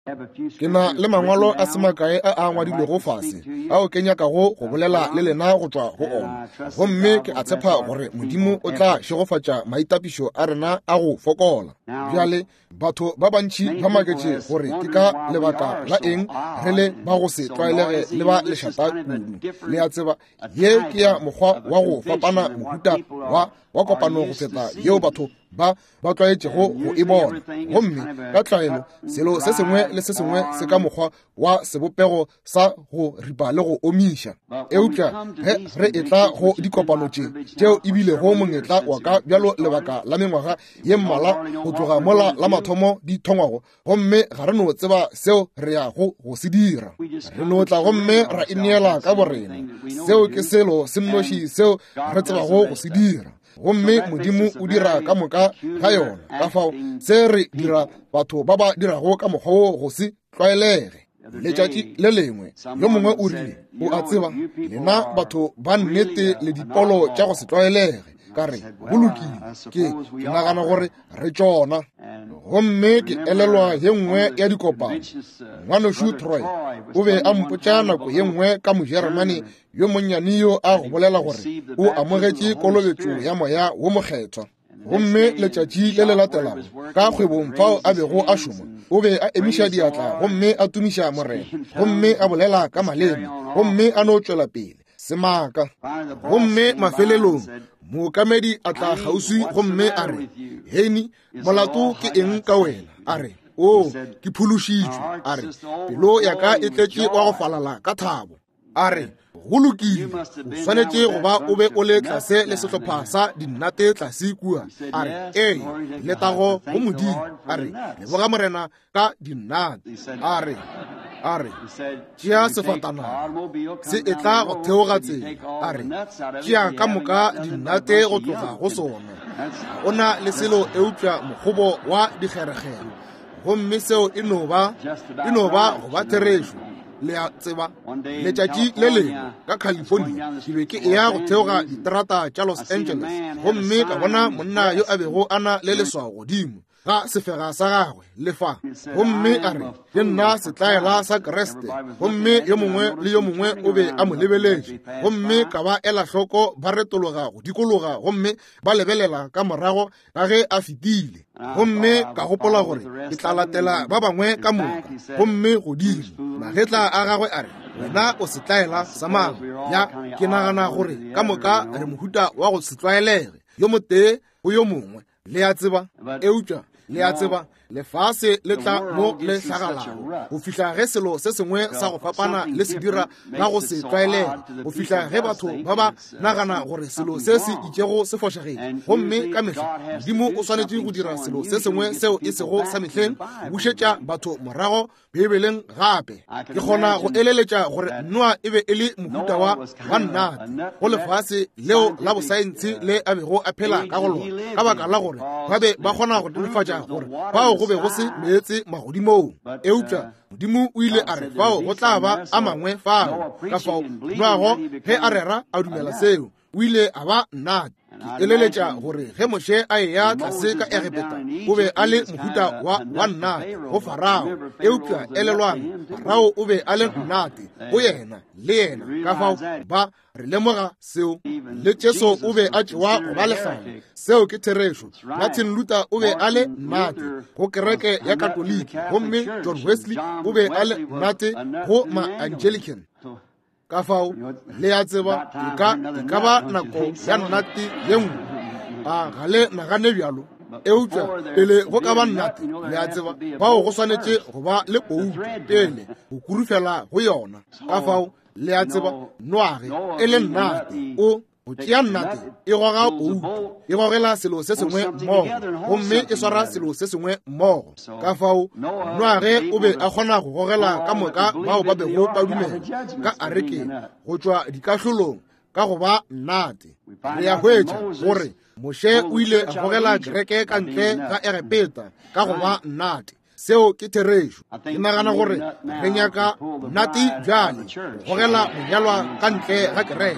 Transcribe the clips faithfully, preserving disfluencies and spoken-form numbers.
ke na le mangwalo a semakae a a ngwadilego fase ao ke nyakago go bolela le lena go tswa go ona gomme ke a tshepa gore modimo o tla šegofatša maitapišo a rena a go fokola. Bjale batho ba bantši ba maketše gore ke ka lebaka la eng re le ba go se tlwaelege le ba lešata kudu. Le a tseba ye ke ya mokgwa wa go fapana mohuta wa wa kopano go feta yeo batho ba ba tlwaetšego go e bona. Gomme ka tlwaelo selo se sengwe le se sengwe se ka mokgwa wa sebopego sa go ripa le go omiša. Eupša ge re etla go dikopano tše tšeo ebile go monyetla wa ka bjalo lebaka la mengwaga ye mmala go tloga mola la mathomo di thongwago, gomme ga re no tseba seo re yago go se dira. Re no tla gomme ra ineela ka borena. Seo ke selo sennoši seo re tsebago go se dira. Gomme modimo o dira ka moka ga yona ka fao se re dira batho ba ba dirago ka mokgwa wo go se tlwaelege. Letšatši le lengwe yo mongwe o rile, o a tseba lena batho ba nnete le dipolo tša go se tlwaelege ka re go lokile ke ke nagana gore re tšona. Gomme ke elelwa ye nngwe ya dikopano ngwanošu Troy o be a mpotša nako ye nngwe ka mojeremane yo monnyane yo a go bolela gore o amogetše kolobetšo ya moya wo mokgethwa. Gomme letšatši le le latelago ka kgwebong fao a bego a šoma o be a emiša diatla gomme a tumiša morena gomme a bolela ka maleme gomme a no tšwela pele semaka. Gomme mafelelong mookamedi a tla kgauswi gomme a re, heni molato ke eng ka wena? A re, o ke phološitšwe. A re, pelo ya ka e tletše wa go falala ka thabo. A re, go lokile o swanetše go ba o be o le tlase le sehlopha sa dinnate tlase kua. A re, ee letago go modimo. A re, leboga morena ka dinnate. A re a re tšea sefatanaga se e tla go theoga tsela. A re tšea ka moka dinnate go tloga go sona. O na le selo eupša mokgobo wa dikgerekgere. Gomme seo e no ba e no ba go ba therešo. Le a tseba letšatši le lengwe ka California ke be ke eya go theoga diterata tša Los Angeles gomme ka bona monna yo a bego a na le leswao godimo ga sefega sa gagwe le fa. Gomme a re ke nna setlaela sa Kreste. Gomme yo mongwe le yo mongwe o be a mo lebeletše. Gomme ka ba ela hloko ba retologa go dikologa gomme ba lebelela ka morago ka ge a fetile. Gomme ka gopola gore ke tla latela ba bangwe ka moka. Gomme godimo magetla a gagwe a re, wena o setlaela sa mang? Ya ke nagana gore ka moka re mohuta wa go se tlwaelege yo motee go yo mongwe. Le a tseba eupša le a tseba lefase le tla mo le hlagalago go fihla ge selo se sengwe sa go fapana le se dira ka go se tlwaelege go fihla ge batho ba ba nagana gore selo se se itšego se fošegile. Gomme ka mehla modimo o swanetše go dira selo se sengwe seo e sego sa mehleng go bušetša batho morago bebeleng gape. Ke kgona go eleletša gore Noa e be e le mohuta wa bannate go lefase leo la bosaentsi le a bego a phela ka go lona ka baka la gore ba be ba kgona go netefatša gore bao go be go se meetse magodimong. Eupša modimo o ile a re fao go tla ba a mangwe fao ka fao Noago ge a rera a dumela seo o ile a ba nnate. Ke eleletša gore ge Moshe a eya tlase ka Egipeta o be a le mohuta wa wa nnate go Farao. Eupša elelwang Farao o be a le nnate go yena le yena ka fao ba re lemoga seo. Le Jesu o be a tšewa go ba lehlale seo ke therešo. Martin Luther o be a le nnate go kereke ya Katoliki gomme John Wesley o be a le nnate go ma-Anglican. Ka fao le a tseba e ka e ka ba nako ya nnate ye nngwe a ga le nagane bjalo. Eupša pele go ka ba nnate le a tseba bao go swanetše go ba le koutu pele go kurufela go yona. Ka fao le a tseba Noage e le nnate o go tšea nnate e goga koutu e gogela selo se sengwe mmogo gomme e swara selo se sengwe mmogo. Ka fao Noage o be a kgona go gogela ka moka bao ba bego ba dumela ka areke go tšwa dikahlolong ka go ba nnate. Re ya hwetša gore Moshe o ile a gogela kereke ka ntle ga Egipeta ka go ba nnate. Seo ke therešo. Ke nagana gore re nyaka nnate bjale go gogela monyalwa ka ntle ga kereke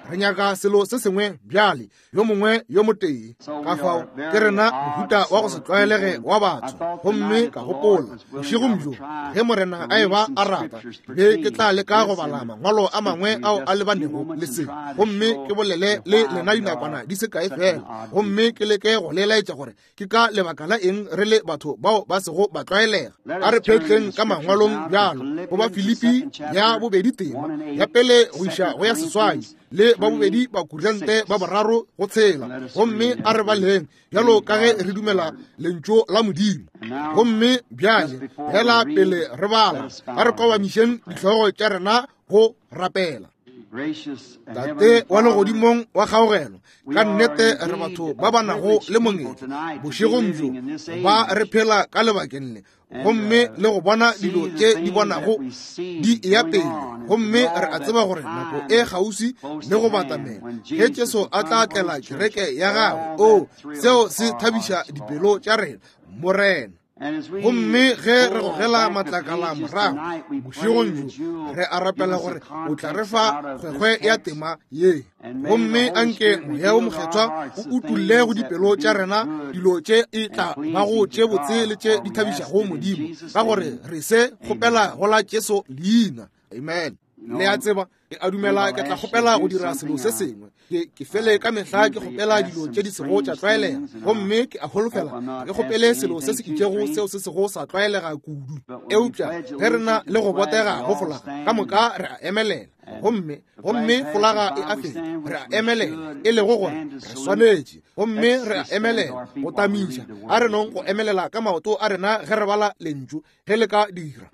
re nyaka selo se sengwe bjale yo mongwe yo motee ka fao ke rena mohuta wa go se tlwaelege wa batho gomme ka gopola bošego mjo ge morena a e ba a rata be ke tla leka go bala mangwalo a mangwe ao a lebanego le se gomme ke bolele le lena dinakwana di se kae fela gomme ke leke go lelaetša gore ke ka lebaka la eng re le batho bao ba sego ba tlwaelega a re phetleng ka mangwalong bjalo go ba Filipi ya bobedi tema ya pele go iša go ya seswai le ba bobedi ba kurente ba boraro go tshela gomme a re baleng bjalo ka ge re dumela lentšo la modimo gomme bjale fela pele re bala a re kobamišeng ditlhogo tša rena go rapela. Tate wa legodimong wa kgaogelo ka nnete re batho ba ba nago le mongedi bošego mjo ba re phela ka lebakeng le gomme le go bona dilo tše di bonago di eya pele gomme re a tseba gore nako e gausi le go batamela ge Jesu a tla tlela kereke ya gagwe o seo se thabiša dipelo tša rena morena gomme ge re gogela matlakala morago bošegong jo re a rapela gore o tla re fa kgwekgwe ya tema ye gomme anke moya o mokgethwa o utulle go dipelo tša rena dilo tše e tla ba go tše botse le tše di thabišago modimo ka gore re se kgopela go la Jesu leina amen. Le a tseba ke a dumela ke tla kgopela go dira selo se sengwe ke fele ka mehla ke kgopela dilo tše di sego tša tlwaelega gomme ke a holofela ke kgopele selo se se itšego seo se sego sa tlwaelega kudu eupša ge rena le go botega go folaga ka moka re a emelela gomme gomme folaga e a feta re a emelela e lego gore re swanetše gomme re a emelela go tamiša a re nong go emelela ka maoto a rena ge re bala lentšu ge le ka dira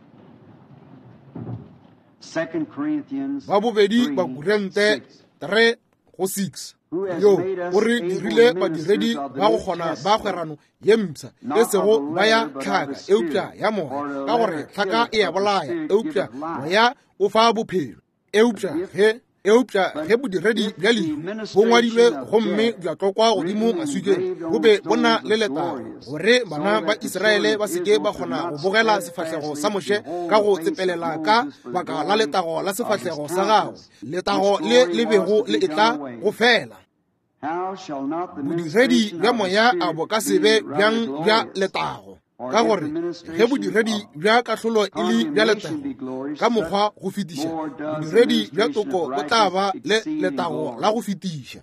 ba bobedi ba Korinte three go six yo o re dirile badiredi ba go kgona ba kgwerano ye mpsa e sego ba ya tlhaka eupša ya moya ka gore tlhaka e ya bolaya eupša moya o fa bophelo eupša ge eupša ge bodiredi bja lehu bo ngwadilwe gomme bja tlokwa godimo maswikeng bo be bo na le letago gore bana ba Iseraele ba seke ba kgona go bogela sefahlego sa moše ka go tsepelela ka baka la letago la sefahlego sa gagwe letago le le bego le etla go fela bodiredi bja moya a bo ka sebe bjang bja letago ka gore ge bodiredi bja kahlolo e le bja letago ka mokgwa go fetiša bodiredi bja toko bo tla ba le letago la go fetiša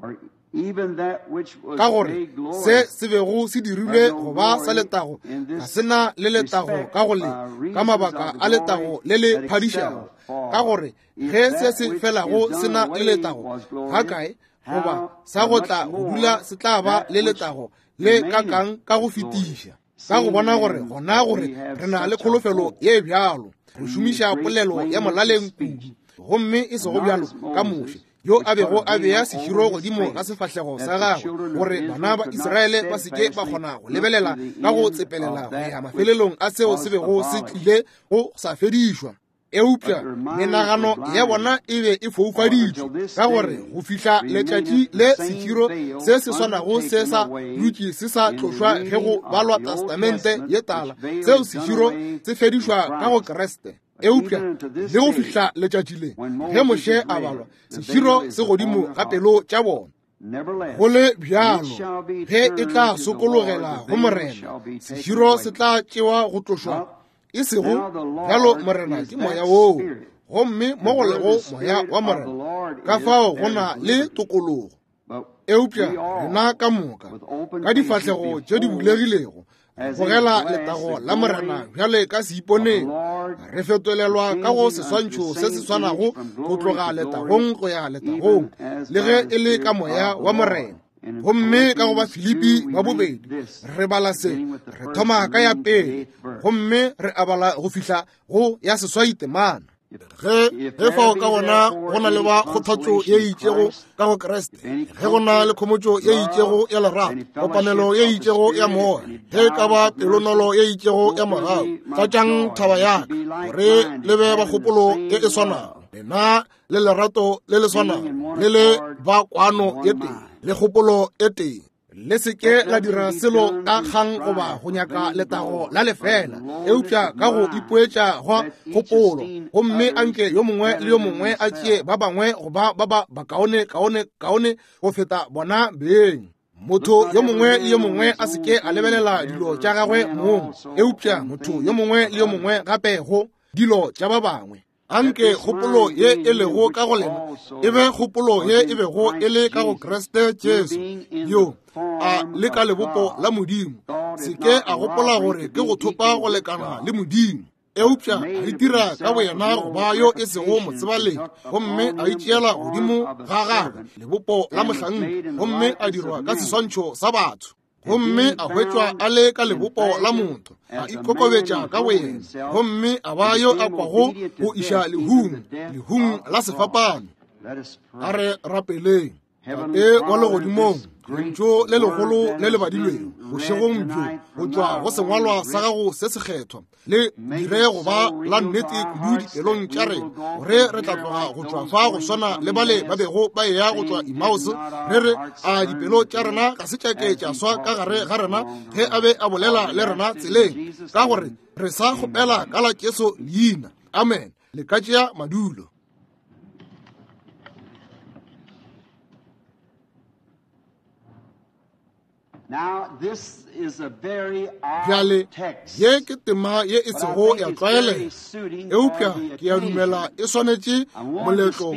ka gore se se bego se dirilwe go ba sa letago ga sena le letago ka go le ka mabaka a letago le le phadišago ka gore ge se se felago sena le letago ga kae goba sa go tla go dula se tla ba le letago le kakang ka go fetiša ka go bona gore gona gore re na le kgolofelo ye bjalo go šomiša polelo ya molaleng kudu gomme e sego bjalo ka moše yo a bego a beya seširo godimo ka sefahlego sa gagwe gore bana ba Iseraele ba seke ba kgona go lebelela ka go tsepelela go ya mafelelong a seo se bego se tlile go sa fedišwa eupša menagano ya bona e be e foufaditšwe ka gore go fihla letšatši le seširo se se swanago se sa dutše se sa tlošwa ge go balwa testamente ye tala seo seširo se fedišwa ka go Kreste eupša le go fihla letšatši le ge moše a balwa seširo se godimo ga pelo tša bona go le bjalo ge e tla sokologela go morena seširo se tla tšewa go tlošwa e sego bjalo morena ke moya woo gomme mo go lego moya wa morena ka fao go na le tokologo eupša rena ka moka ka difahlego tše di bulegilego bogela letago la morena bjale ka se iponeng re fetolelwa ka go seswantšho se se swanago go tloga letagong go ya letagong le ge e le ka moya wa morena gomme ka go ba Filipi ba bobedi re bala se re thoma ka ya pele gomme re a bala go fihla go ya seswai temana ge ge fao ka gona go na le ba kgothatšo ye itšego ka go Kreste ge go na le khomotšo ye itšego ya lerato kopanelo ye itšego ya moya ge ka ba pelonolo ye itšego ya mogao tlatšang thaba yaka gore le be ba kgopolo e e swanago lena le lerato le le swanago le le ba kwano ye teng le kgopolo e teng le seke la dira selo ka kgang goba go nyaka letago la lefela eupša ka go ipoetša gwa kgopolo gomme anke yo mongwe le yo mongwe a tšee ba bangwe goba ba ba bakaone kaone kaone go feta bona beng. Motho yo mongwe le yo mongwe a seke a lebelela dilo tša gagwe mo eupša motho yo mongwe le yo mongwe gape go dilo tša ba bangwe. Anke kgopolo ye e lego ka go lena e be kgopolo ye e bego e le ka go Kriste Jesu yo a le ka lebopo la Modimo, seke a gopola gore ke go thopa go lekana le Modimo. Eupša a itira ka boyena goba yo e sego motsebaleng gomme a itšeela godimo ga gagwe lebopo la mohlanka gomme a dirwa ka seswantšho sa batho. Gomme a hwetšwa a le ka lebopo la motho a ikokobetša ka boyena gomme a ba yo a kwago go iša lehung lehung la sefapano. A re rapeleng e wa legodimong lentso le legolo le le badilweng bošegong bjo go tšwa go sengwalwa sa gago se sekgethwa le dire goba la nnete kudu dipelong tša rena gore re tla tloga go tšwa fa go swana le bale ba bego ba eya go tšwa Emmaus re re a dipelo tša rena ka se tšake tša swa ka gare ga rena ge a be a bolela le rena tseleng ka gore re sa kgopela ka la Jesu leina. Amen. Le ka tšea madulo. Now, this is a very Jale, odd text. ye ke tema ye e sego ya tlwaele eupša ke ya dumela e swanetše moletlo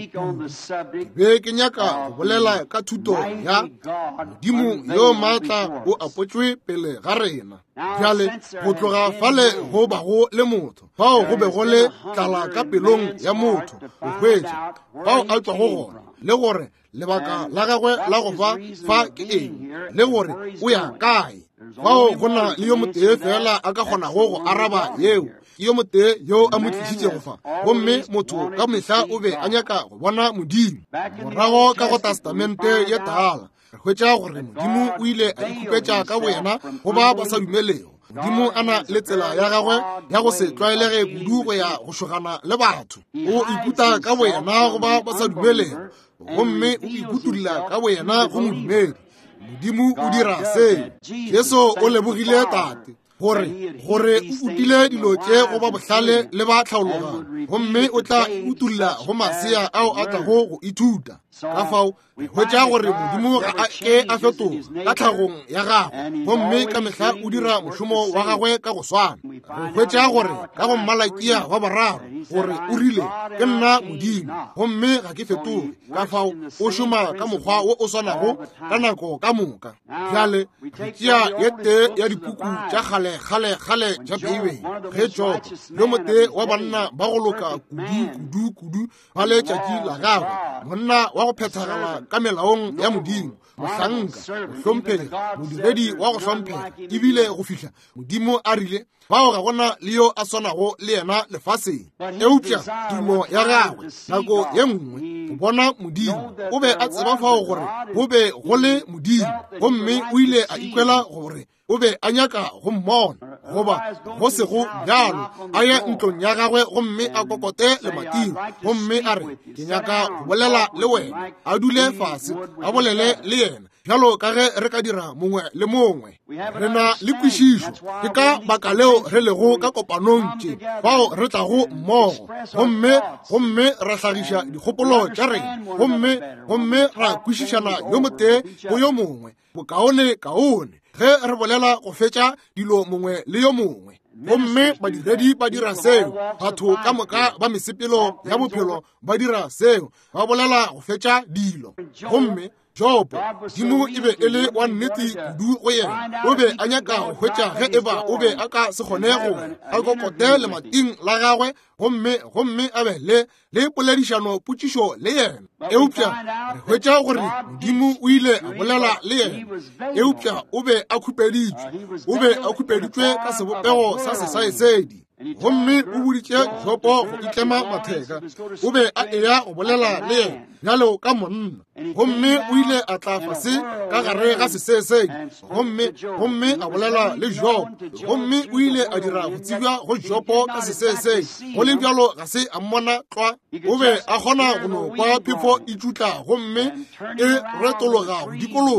be ke nyaka go bolela ka thuto ya Modimo yo maatla o apotšwe pele ga rena. Jale go tloga fale go bago le motho fao go be go le tlala ka pelong ya motho go hwetša fao a tšwago gona le gore lebaka la gagwe la go fa fa ke eng le gore o ya kae fao go na le yo motee fela a ka kgonago go araba yeo yo motee yo a mo tlišitše go fa gomme motho ka mehla o be a nyaka go bona Modimo. Morago ka go testamente ye tala re hwetša gore Modimo o ile a ikhupetša ka boyena go ba ba sa dumelego. Modimo a na le tsela ya gagwe ya go se tlwaelege kudu go ya go šogana le batho o iputa ka boyena go ba ba sa dumelego gomme o ikutulla ka boyena go modumedi. Modimo o dira seo. Jesu o lebogile tate gore gore o utile dilo tše go ba bohlale le ba tlhaologano gomme o tla utulla go masea ao a tlago go ithuta ka fao re hwetša gore Modimo ga a ke a fetoga ka tlhagong ya gagwe gomme ka mehla o dira mošomo wa gagwe ka go swana. Re hwetša gore ka go Malakia wa boraro gore o rile ke nna Modimo gomme ga ke fetoge ka fao o šoma ka mokgwa wo o swanago ka nako ka moka. Bjale re tšea ye tee ya dipuku tša kgale kgale kgale tša Bibele ge Job yo motee wa banna ba go loka kudu kudu kudu ba le tšatši la gagwe monna wa go phethagala ka melaong ya Modimo mohlanka mohlomphegi modiredi wa go hlomphega ebile go fihla Modimo a rile bao ga gona le yo a swanago le yena lefaseng. Eupša tumo ya gagwe nako ye nngwe go bona Modimo o be a tseba fao gore go be go le Modimo gomme o ile a ikwela gore o be a nyaka go mmona goba go sego bjalo a ye ntlong ya gagwe gomme a kokote le matiro gomme a re ke nyaka go bolela le wena a dule fase a bolele le yena bjalo ka ge re ka dira mongwe le mongwe. Re na le kwešišo ke ka baka leo re lego ka kopanong tše bao re tlago mmogo gomme gomme ra hlagiša dikgopolo tša rena gomme gomme ra kwešišana yo motee go yo mongwe bokaone kaone ge re bolela go fetša dilo mongwe le yo mongwe. Gomme badiredi ba dira seo batho ka moka ba mesepelo ya bophelo ba dira seo ba bolela go fetša dilo. Gomme Job Modimo e be e le wa nnete kudu go yena o be a nyaka go hwetša ge e ba o be a ka se kgone gore a kokote le mating la gagwe gomme gomme a be le le poledišano potšišo le yena. Eupša re hwetša gore Modimo o ile a bolela le yena. Eupša o be a khupeditšwe o be a khupeditšwe ka sebopego sa sesaesedi gomme o boditše Jopo go itlema matheka o be a eya go bolela le yena bjalo ka monna gomme o ile a tla fase ka gare ga seseesedi gomme gomme a bolela le Job gomme o ile a dira go tsebja go Jopo ka seseesedi go le bjalo ga se a mmona tlwa o be a kgona go no kwa phefo e tutla gomme e retologa go dikologa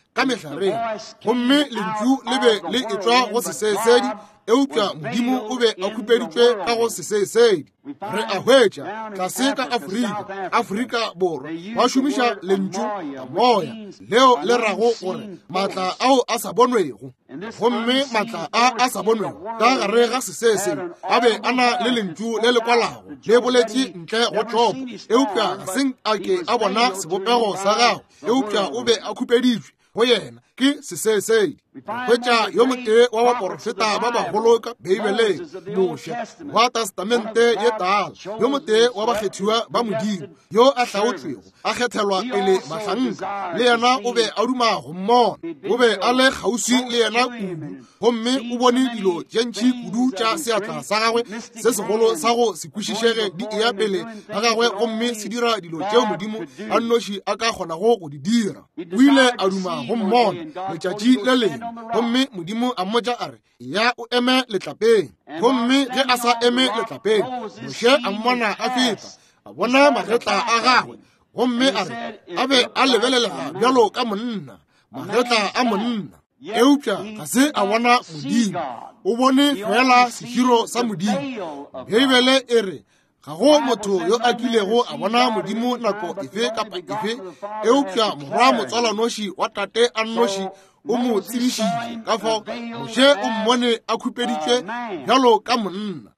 ka mehlareng gomme lentšu le be le etswa go seseesedi eupša modimo o be a khupeditšwe ka go seseesedi re a hwetša tlase ka Afrika Afrika borwa ba šomiša lentšu ka moya leo le rago gore maatla ao a sa bonwego gomme maatla a a sa bonwego ka gare ga seseesedi a be a na le lentšu le le kwalago le boletše ntle go tlopo eupša ga seng a ke a bona sebopego sa gago eupša o be a khupeditšwe go yena ke seseesedi hwetša yo motee wa baporofeta ba bagolo ka beibeleng moše wa testamente ye tala yo motee wa bakgethiwa ba modimo yo a hlaotšwego a kgethelwa pele mahlanka le yena o be a duma go mmona o be a le kgauswi le yena kudu gomme o bone dilo tše ntšhi kudu tša seatla sa gagwe se segolo sa go se kwešišege di eya pele ga gagwe gomme se dira dilo tšeo modimo a nnoši a ka kgonago go di dira o ile a duma go mmona letšatši le lengwe gomme modimo a mmotša a re ya o eme letlapeng gomme ge a sa eme letlapeng moše a mmona a feta a bona magetla a gagwe gomme a re a be a lebelelega bjalo ka monna magetla a monna eupša ga se a bona modimo o bone fela sehiro sa modimo beibele e re ga go motho yo a kilego a bona modimo nako efe kapa efe eupša morwa motswalanoši wa tate a nnoši o mo tsebišitše ka fao moše o mmone a khupeditšwe bjalo ka monna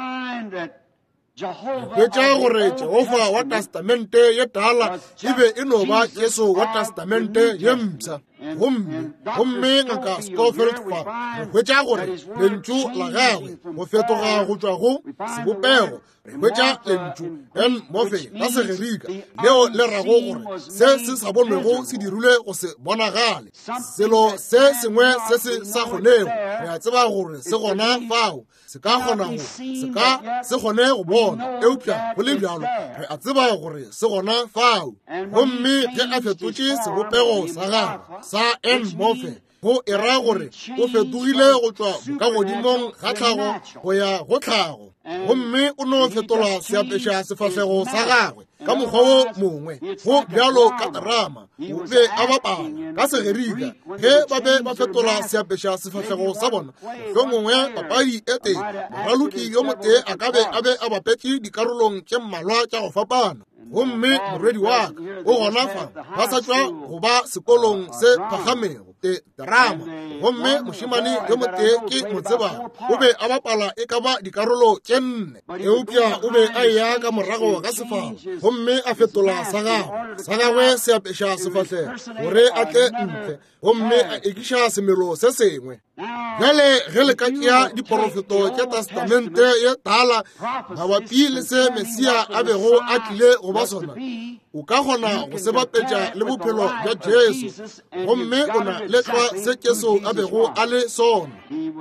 hwetša gore Jehova wa testamente ye tala e be e no ba Jesu wa testamente ye mpša gomme gomme ngaka Scofield fa re hwetša gore lentšu la gagwe go fetoga go tšwa go sebopego re hwetša lentšu en mofe ka segerika leo le rago gore se se sa bonwego se dirilwe go se bonagale selo se sengwe se se sa kgonego re a tseba gore se gona fao se ka kgona go se ka se kgone go bona eupša go le bjalo re a tseba gore se gona fao gomme ge a fetotše sebopego sa gagwe sa en mofe go era gore o fetogile go tšwa ka godimong ga tlhago go ya go tlhago gomme o no fetola seapeša sefahlego sa gagwe ka mokgwa wo mongwe go bjalo ka terama o be a bapala ka segerika ge ba be ba fetola seapeša sefahlego sa bona yo mongwe papadi e tee moraloki yo motee a ka be a be a bapetše dikarolong tše mmalwa tša go fapana gomme morwedi wa ka o gona fa ba sa tšwa go ba sekolong se phagamego te terama gomme mošimane yo motee ke motseba o be a bapala e ka ba dikarolo tše nne eupša o be a eya ka morago ga sefala gomme a fetola sa gagwe sa gagwe se apeša sefahlego gore a tle ntle gomme a ekiša semelo se sengwe bjale ge le ka tšea diporofeto tša testamente ye tala mabapi le se Mesia a bego a tlile go ba sona o ka kgona go se bapetša le bophelo bja Jesu gomme o na le tlwa se Jesu a bego a le sona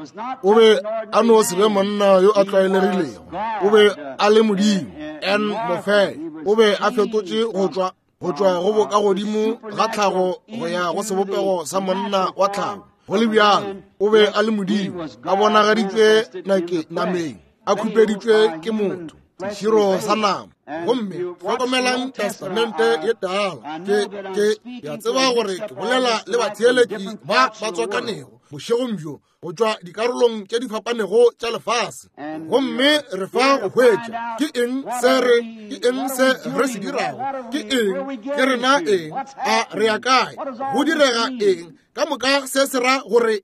o be a no se be monna yo a tlwaelegilego o be a le modimo en mofe o be a fetotše go tšwa go tšwa go boka godimo ga tlhago go ya go sebopego sa monna wa tlhago go le bjalo o be a le modimo a bonagaditšwe nameng a khupeditšwe ke motho seširo sa nama gomme tlhokomelang testamente ye tala ke ke ya tseba gore ke bolela le batheeletši ba ba tswakanego bošegong bjo go tšwa dikarolong tše di fapanego tša lefase gomme re fa go hwetša ke eng se re ke eng se re se dirago ke eng ke rena eng a re ya kae go direga eng ka moka se se ra gore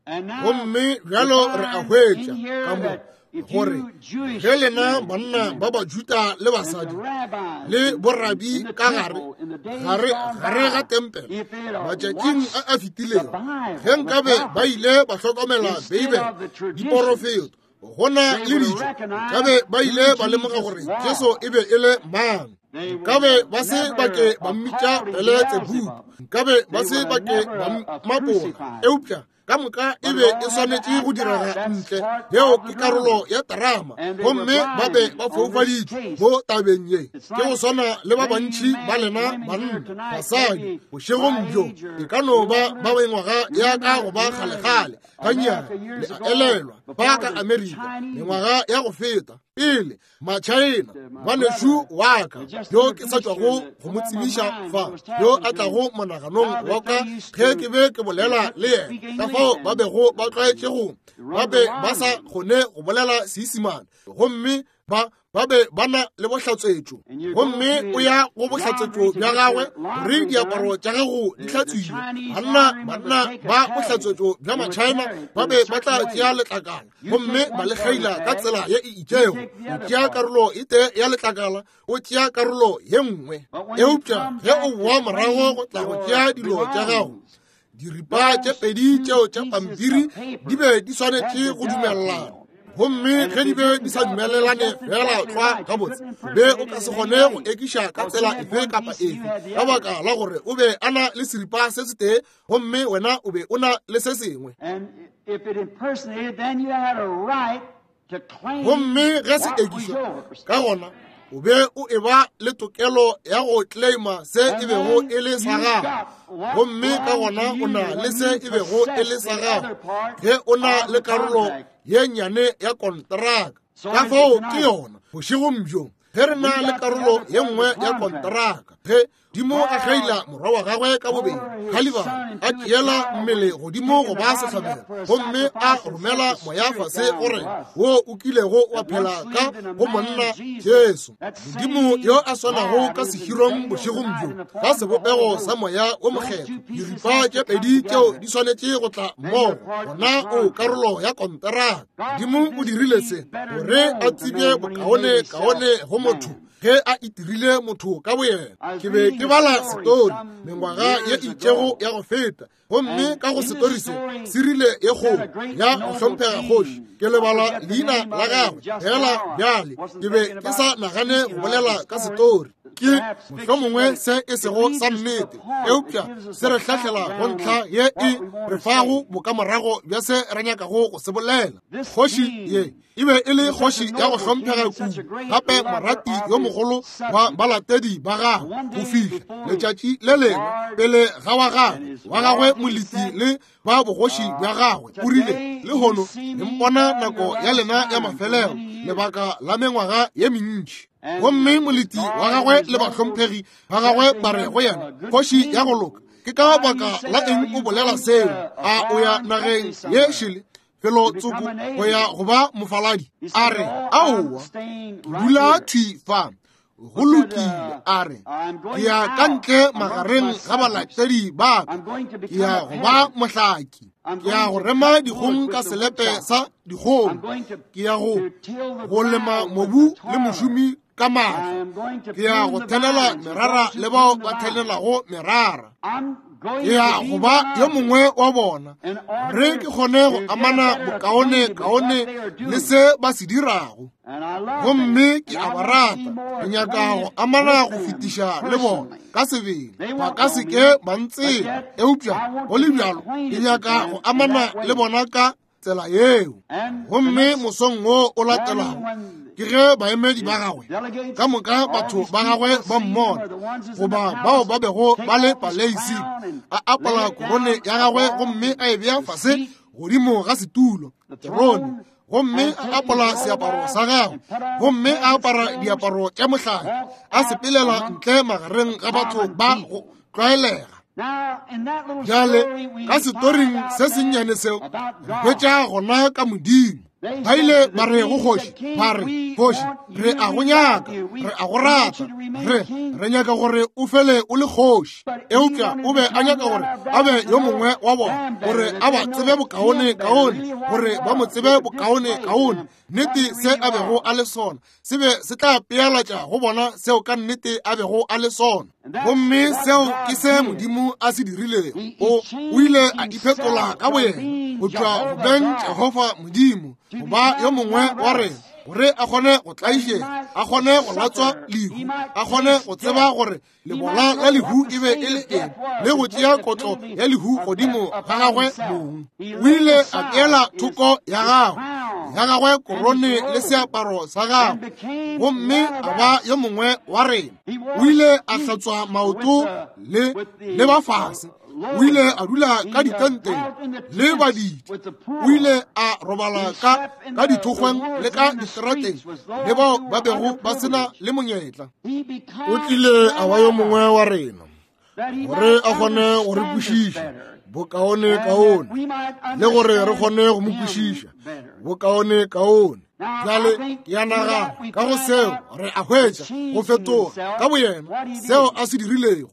gomme bjalo re a hwetša ka mo gore ge lena banna ba bajuta le basadi le borabi ka gare gare gare ga tempele matšatšing a a fetilego ge nkabe ba ile ba hlokomela beibele diporofeto gona le dijo nkabe ba ile ba lemoga gore Jesu e be e le mang nkabe ba se bake ba mmitša peletse bupu nkabe ba se bake ba mapola eupša ka moka e be e swanetše go diraga ntle yeo ke karolo ya terama gomme ba be ba foufaditšwe mo tabeng ye ke go swana le ba bantši ba lena banna basadi bošegong bjo e ka no ba ba mengwaga ya ka go ba kgalekgale gannyane le a elelwa ba ka Amerika mengwaga ya go feta pele ma-China ngwanešu wa ka yo ke sa tšwago go mo tsebiša fa yo a tlago monaganong wa ka ge ke be ke bolela le yena ka fao ba bego ba tlwaetše go ba be ba sa kgone go bolela Seesimane gomme ba ba be ba na le bohlatswetšo gomme o ya go bohlatswetšo bja gagwe gore diaparo tša gago di hlatswiwe banna banna ba bohlatswetšo bja ma-China ba be ba tla tšea letlakala gomme ba le kgaila ka tsela ye e itšego o tšea karolo e te ya letlakala o tšea karolo ye nngwe eupša ge o boa morago go tla go tšea dilo tša gago diripa tše pedi tšeo tša pampiri di be di swanetše go dumelelana gomme ge di be di sa dumelelane fela tlhwa ka botse be o ka se kgone go ekiša ka tsela efe kapa efe ka baka la gore o be a na le seripa se se tee gomme wena o be o na le se sengwe gomme ge se ekišwa ka gona o be o e ba le tokelo ya go claima se e bego e le sa gago gomme ka gona o na le se e bego e le sa gago ge o na le karolo ye nnyane ya kontraka ka fao ke yona bošegong bjo ge re na le karolo ye nngwe ya kontraka ge dimo a gaila morwa wa gagwe ka bobedi Galibane a tšeela mmele godimo go ba sehlabela gomme a romela moya fase gore wo o kilego wa phela ka go monna Jesu modimo yo a swanago ka sehirong bošegong bjo ka sebopego sa moya o mokgetho diripa tše pedi tšeo di swanetše go tla mmogo gona o karolo ya kontraka modimo o dirile se gore a tsebje bokaone kaone go motho ge a itirile motho ka boyena ke be ke bala setori mengwaga ye itšego ya go feta gomme ka go setori se se rile ye kgolo ya go hlomphega kgoši ke lebala leina la gagwe fela bjale ke be ke sa nagane go bolela ka setori ke mohlomongwe se e sego sa nnete eupša se re hlahlela go ntlha ye e re fago bokamorago bja se re nyakago go se bolela kgoši ye e be e le kgoši ya go hlomphega kudu gape morati yo mogolo wa balatedi ba gagwe go fihla letšatši le lengwe pele ga wa gagwe wa gagwe moliti le ba bogoši bja gagwe o rile le hono le mpona nako ya lena ya mafelelo lebaka la mengwaga ye mentši gomme moliti wa gagwe le bahlomphegi ba gagwe ba re go yena kgoši ya go loka ke ka baka la eng o bolela seo a o ya nageng ye šele felo tsoko go ya go ba mofaladi a re aowa dula thwi fa go lokile a re ke ya ka ntle magareng ga balatedi ba ke ya go ba mohlaki ke ya go rema dikgong ka selepe sa dikgong ke ya go lema mobu le mošomi ka maatla ke ya go thelela merara le bao ba thelelago merara ke ya go ba yo mongwe wa bona re ke kgone go amana bokaone kaone le se ba se dirago gomme ke a ba rata ke nyaka go amana go fetiša le bona ka sebele ba ka se ke ba ntsela eupša go le bjalo ke nyaka go amana le bona ka tsela yeo gomme mosong wo o latelago ke ge baemedi ba gagwe ka moka batho ba gagwe ba mmona goba bao ba bego ba le paleisi a apala korone ya gagwe gomme a e bea fase godimo ga setulo terone gomme a apala seaparo sa gagwe gomme a apara diaparo tša mohlaki a sepelela ntle magareng ga batho ba go tlwaelega bjale ka setoring se sennyane seo re hwetša gona ka modimo ba ile ba re go kgoši ba re kgoši re a go nyaka re a go rata re re nyaka gore o fele o le kgoši eupša o be a nyaka gore a be yo mongwe wa bona gore a ba tsebe bokaone kaone gore ba mo tsebe bokaone kaone nnete se a bego a le sona se be se tla pealatša go bona seo ka nnete a bego a le sona gomme seo ke se modimo a se dirilego o ile a iphetola ka boyena go tšwa go beng Jehova modimo go ba yo mongwe wa rena gore a kgone go tlaišega a kgone go latswa lehu a kgone go tseba gore lebola la lehu e be e le eng le go tšea kotlo ya lehu godimo ga gagwe mong o ile a keela thoko ya gagwe ya gagwe korone le seaparo sa gagwe gomme a ba yo mongwe wa rena o ile a hlatswa maoto le le ba fase o ile a dula ka ditente le badidi, o ile a robala ka ka dithokgweng le ka diterateng le bao ba bego ba sena le monyetla. O tlile a ba yo mongwe wa rena gore a kgone go re kwešiša bokaone kaone le gore re kgone go mo kwešiša bokaone kaone. Jale ya naga ka go seo re a hwetša go fetoga ka boyena seo a se dirilego.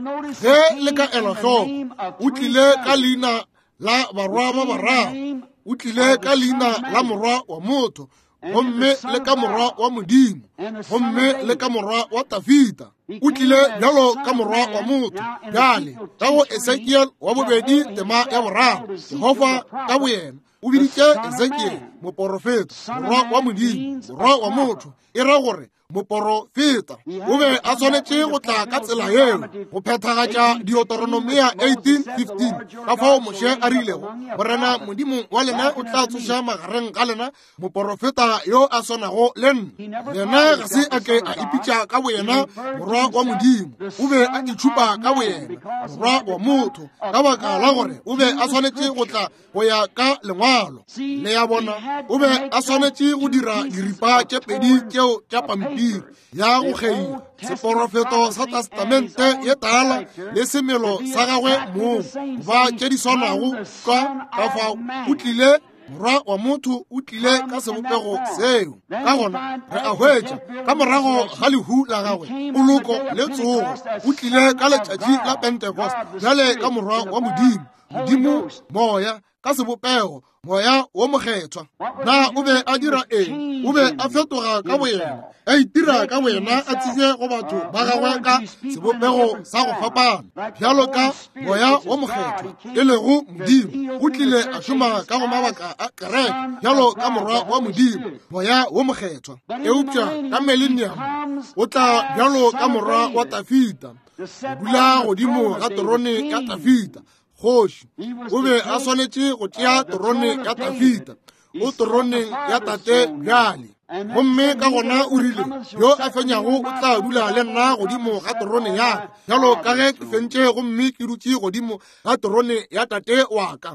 Ge le ka ela hloko, o tlile ka leina la barwa ba bararo, o tlile ka leina la morwa wa motho, gomme le ka morwa wa Modimo, gomme le ka morwa wa Dafita. O tlile bjalo ka morwa wa motho. Jale ka go Ezekiel wa bobedi tema ya boraro, Jehova ka boyena o biditše Ezekiel moprofeta morwa wa Modimo, morwa wa motho, e ra gore moprofeta o be a swanetše go tla ka tsela yeo go phethagatša Deuteronomia eighteen fifteen ka fao Moše a rilego, morena Modimo wa lena o tla tsoša magareng ga lena moprofeta yo a swanago le nna. Yena ga se a ke a ipitša ka boyena morwa wa Modimo, o be a itšhupa ka boyena morwa wa motho ka baka la gore o be a swanetše go tla go ya ka lengwalo le ya bona. O be a swanetše go dira diripa tše pedi tšeo tša pampiri ya go kgeila seprofeto sa testamente ye tala le semelo sa gagwe moo ba tše di swanago ka ka fao. O tlile morwa wa motho o tlile ka sebopego seo, ka gona re a hwetša ka morago ga lehu la gagwe poloko le tsogo. O tlile ka letšatši la Pentecost bjale ka morwa wa Modimo, Modimo moya ka sebopego, moya wo mokgethwa. Na o be a dira eng? O be a fetoga ka boyena, a itira ka boyena, a tsitse go batho ba gagwe ka sebopego sa go fapana, bjalo ka moya wo mokgethwa e lego Modimo. O tlile a šoma ka go mabaka a kereke bjalo ka morwa wa Modimo, moya wo mokgethwa. Eupša ka millennium o tla bjalo ka morwa wa Dafita, o dula godimo ga torone ya Dafita. Kgoši o be a swanetše go tšea torone ya Dafita o toroneng ya tate bjale, gomme ka gona o rile yo a fenyago o tla dula le nna godimo ga torone ya bjalo ka ge ke fentše gomme ke dutše godimo ga torone ya tate wa ka.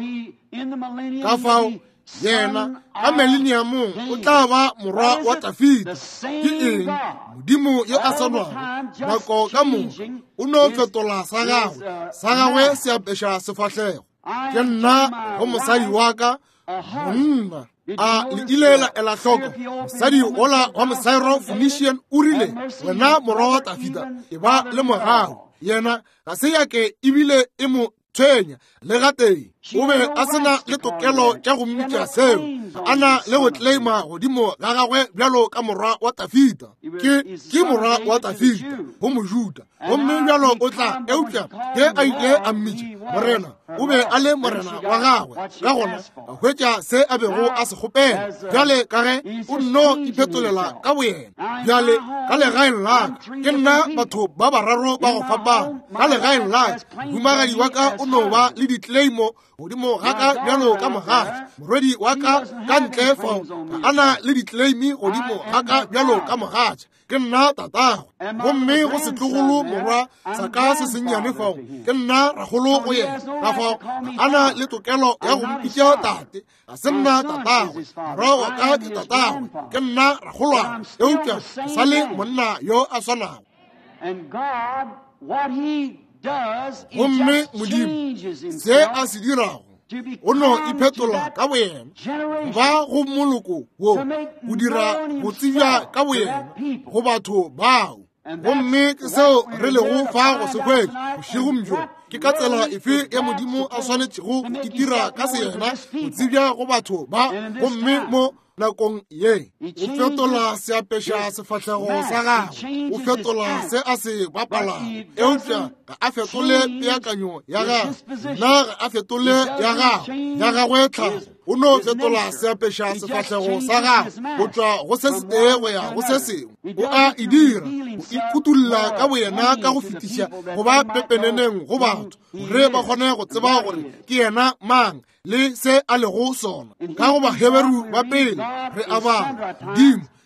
Ka fao yena ka millenniumong o tla ba morwa wa Dafita. Ke eng? Modimo yo a sanwago nako ka moka o no fetola sa gagwe, sa gagwe se apeša sefahlego. Ke nna go mosadi wa ka monna a le ile la ela hloko, mosadi ola wa Mosairo Phoenician o rile wena morwa wa Dafita e ba le mogao. Yena ga se yake ebile e mo tshwenya le gateng, o be a sena le tokelo tša go mmitša seo, ana le go tleima godimo ga gagwe bjalo ka morwa wa Dafita. Ke ke morwa wa Dafita go Mojuda, gomme bjalo o tla eupša ge a ile a mmitša morena o be a le morena wa gagwe, ka gona a hwetša se a bego a se kgopela bjale ka ge o nno iphetolela ka boyena. Bjale ka legaeng laka ke nna batho ba bararo ba go fapana, ka legaeng laka humagadi wa ka o no ba le ditleimo godimo ga ka bjalo ka mogatši, morwedi wa ka ka ntle fao ga ana le ditleimi godimo ga ka bjalo ka mogatši, ke nna tatago. Gomme go setlogolo morwa sa ka se sennyane fao ke nna ragolo go yena, ka fao ana le tokelo ya go mpitša tate, ga se nna tatago, morwa wa ka ke tatago, ke nna ragolwana eupša ke sa le monna yo a swanago. Gomme Modimo se a se dirago o no iphetola ka boyena ba go moloko wo o dira go tsebja ka boyena go batho bao. Gomme ke seo re lego fa go se hwetše bošegomjo ke ka tsela efe ya Modimo a swanetšego go itira ka seyena go tsebja go batho ba. Gomme mo nakong ye o fetola seapeša sefahlego sa gagwe, o fetola se a se bapalago, eupša ga a fetole peakanyo ya gagwe, nna ga a fetole ya gagwe ya gagwe tlhago. O no fetola seapeša sefahlego sa gagwe go tšwa go se se tee go ya go se sengwe. O a e dira o ikutulla ka boyena ka go fetiša go ba pepeneneng go batho gore ba kgone go tseba gore ke yena mang le se a lego sona. Ka go Baheberu ba pele re a bala Modimo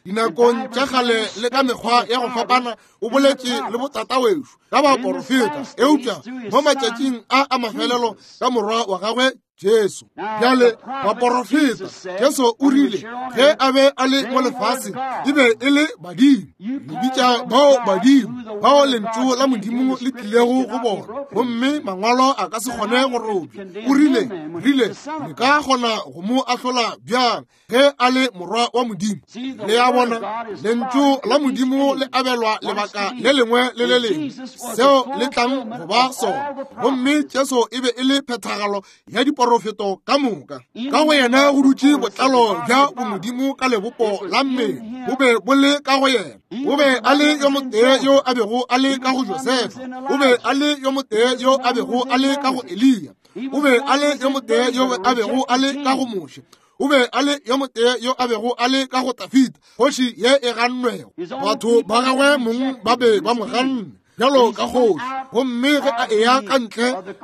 dinakong tša kgale le ka mekgwa ya go fapana o boletše le botata wešo ka baporofeta eupša mo matšatšing a a mafelelo ka morwa wa gagwe Jesu. Bjale baporofeta Jesu o rile ge a be a le mo lefaseng e be e le badimo le bitša bao badimo bao lentšu la modimo le tlilego go bona gomme mangwalo a ka se kgone go robja o rile rile le ka kgona go mo ahlola bjang ge a le morwa wa modimo le ya bona lentšu la modimo le abelwa lebaka le lengwe le le lengwe seo le tlang go ba sona gomme Jesu e be e le phethagalo ya diporofeto ka moka ka go yena go dutše botlalo bja bomodimo ka lebopo la mmele bo be bo le ka go yena o be a le yo motee yo a bego a le ka go Josefa o be a le yo motee yo a bego a le ka go Elia o be a le yo motee yo a bego a le ka go Moshe o be a le yo motee yo a bego a le ka go Dafita kgoši ye e gannwego batho ba gagwe mong ba be ba mo ganne bjalo ka kgoši gomme ge a eya ka ntle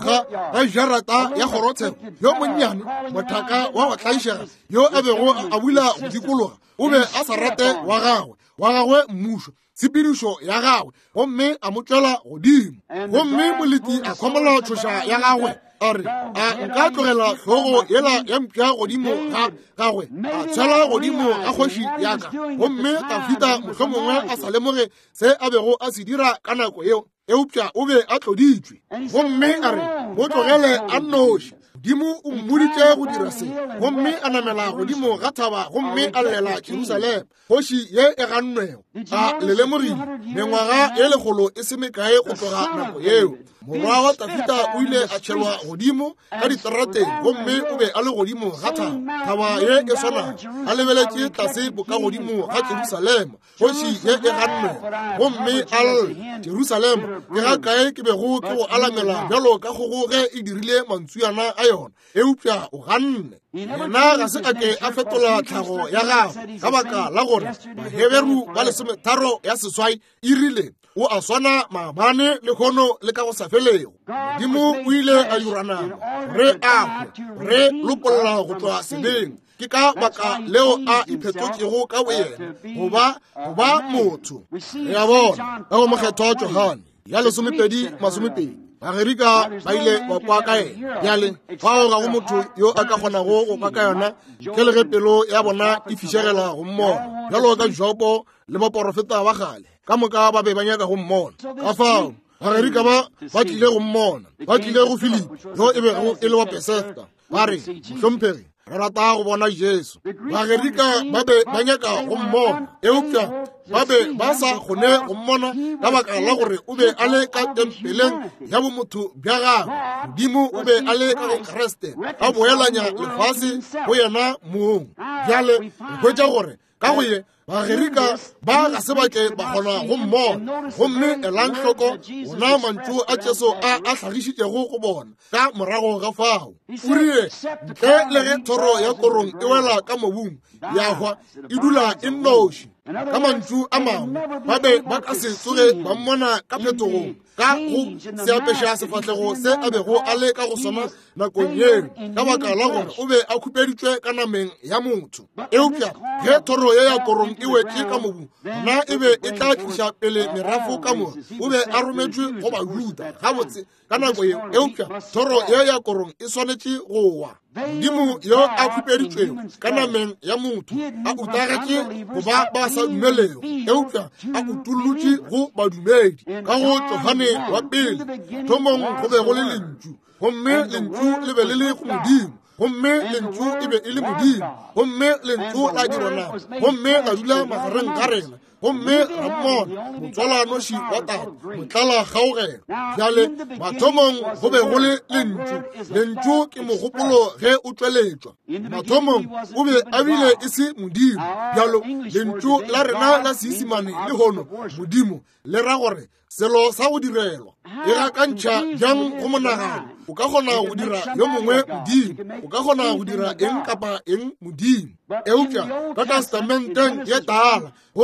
ga jarata ya kgorotsheko yo monnyane mothaka wa go tlaišega yo a bego a bula go dikologa o be a sa rate wa gagwe wa gagwe mmušo tshepedišo ya gagwe gomme a mo tšwela godimo gomme moleti a kgomola tšhoša ya gagwe a re a nka tlogela hlogo yela ya mpša godimo ga gagwe a tshwela godimo ga kgoši yaka gomme ka fita mohlomongwe a sa lemoge se a bego a se dira ka nako eo eupša o be a tloditšwe gomme a re mo tlogele a nnoši modimo o mmoditše go dira se gomme a namela godimo ga thaba gomme a llela Jerusalema kgoši ye e gannwego a lelemogile mengwaga ye legolo e se mekae go tloga nako yeo morwa wa Dafita o ile a tšhelwa godimo ka diterateng gomme o be a le godimo ga thaba thaba ye e swana a lebeletše tlase boka godimo ga Jerusalema kgoši ye e gannwego gomme a lle Jerusalema ke ga kae ke bego ke go alamela bjalo ka kgogo ge e dirile mantsuyana a yona eupša o ganne yena ga se a ke a fetola tlhago ya gagwe ka baka la gore baheberu ba lesometharo ya seswai e rile o a swana maabane le kgono le ka go sa felego modimo o ile a yuranama re akwe re lopolola go tloa sebeng ke ka baka leo a iphetotšego ka boyena goba goba motho re a bona ka go mokgetho wa Johane ya lesomepedi masomepedi bagerika ba ile ba kwa ka ena bjale fao ga go motho yo a ka kgonago go kwa ka yona ke le ge pelo ya bona e fišegela go mmona bjalo ka Jopo le baporofeta ba gale ka moka ba be ba nyaka go mmona ka fao bagerika ba ba tlile go mmona ba tlile go Filipo yo e bego e le wa Bethsaida ba re mohlomphegi re rata go bona Jesu bagerika ba be ba nyaka go mmona eupša ba be ba sa kgone go mmona ka baka la gore o be a le ka tempeleng ya bomotho bja gagwe modimo o be a le ka go Kreste a boelanya lefase go yena moong bjale o hwetša gore ka go ye bagerika ba ga se bake ba kgona go mmona gomme elang hloko gona mantšu a Jesu a a hlagišitšego go bona ka morago ga fao o rile ntle le ge thoro ya korong e wela ka mobung ya hwa e dula e nnoši ka mantšu a mangwe ba be ba ka se tsoge ba mmona ka phetogong ka go seapeša sefatlego se a bego a le ka go sona nakong yeno ka baka la gore o be a khupeditšwe ka nameng ya motho eupša ge thoro ye ya korong e wetše ka mobu na e be e tla tliša pele merafo ka moka o be a rometšwe go Bajuda gabotse ka nako eo eupša thoro ye ya korong e swanetše go wa modimo yo a khupeditšwego ka nameng ya motho a utagetše goba ba sa dumelego eupša a utullotše go badumedi ka go Johane wa pele thomong go be go le lentšu gomme lentšu le be le le go modimo gomme lentšu e be e le modimo gomme lentšu la dirana gomme la dula magareng ka rena gomme ra mmona motswalanoši wa tata motlala kgaogela bjale mathomong go be go le lentšu lentšu ke mogopolo ge o tšweletšwa mathomong o be a bile e se modimo bjalo lentšu la rena la seisimane le hono modimo le ra gore selo sa go direlwa e gakantšha bjang go monagano o ka kgona go dira yo mongwe modimo o ka kgona go dira eng kapa eng modimo eupša ka testamenteng ye tala go Genesis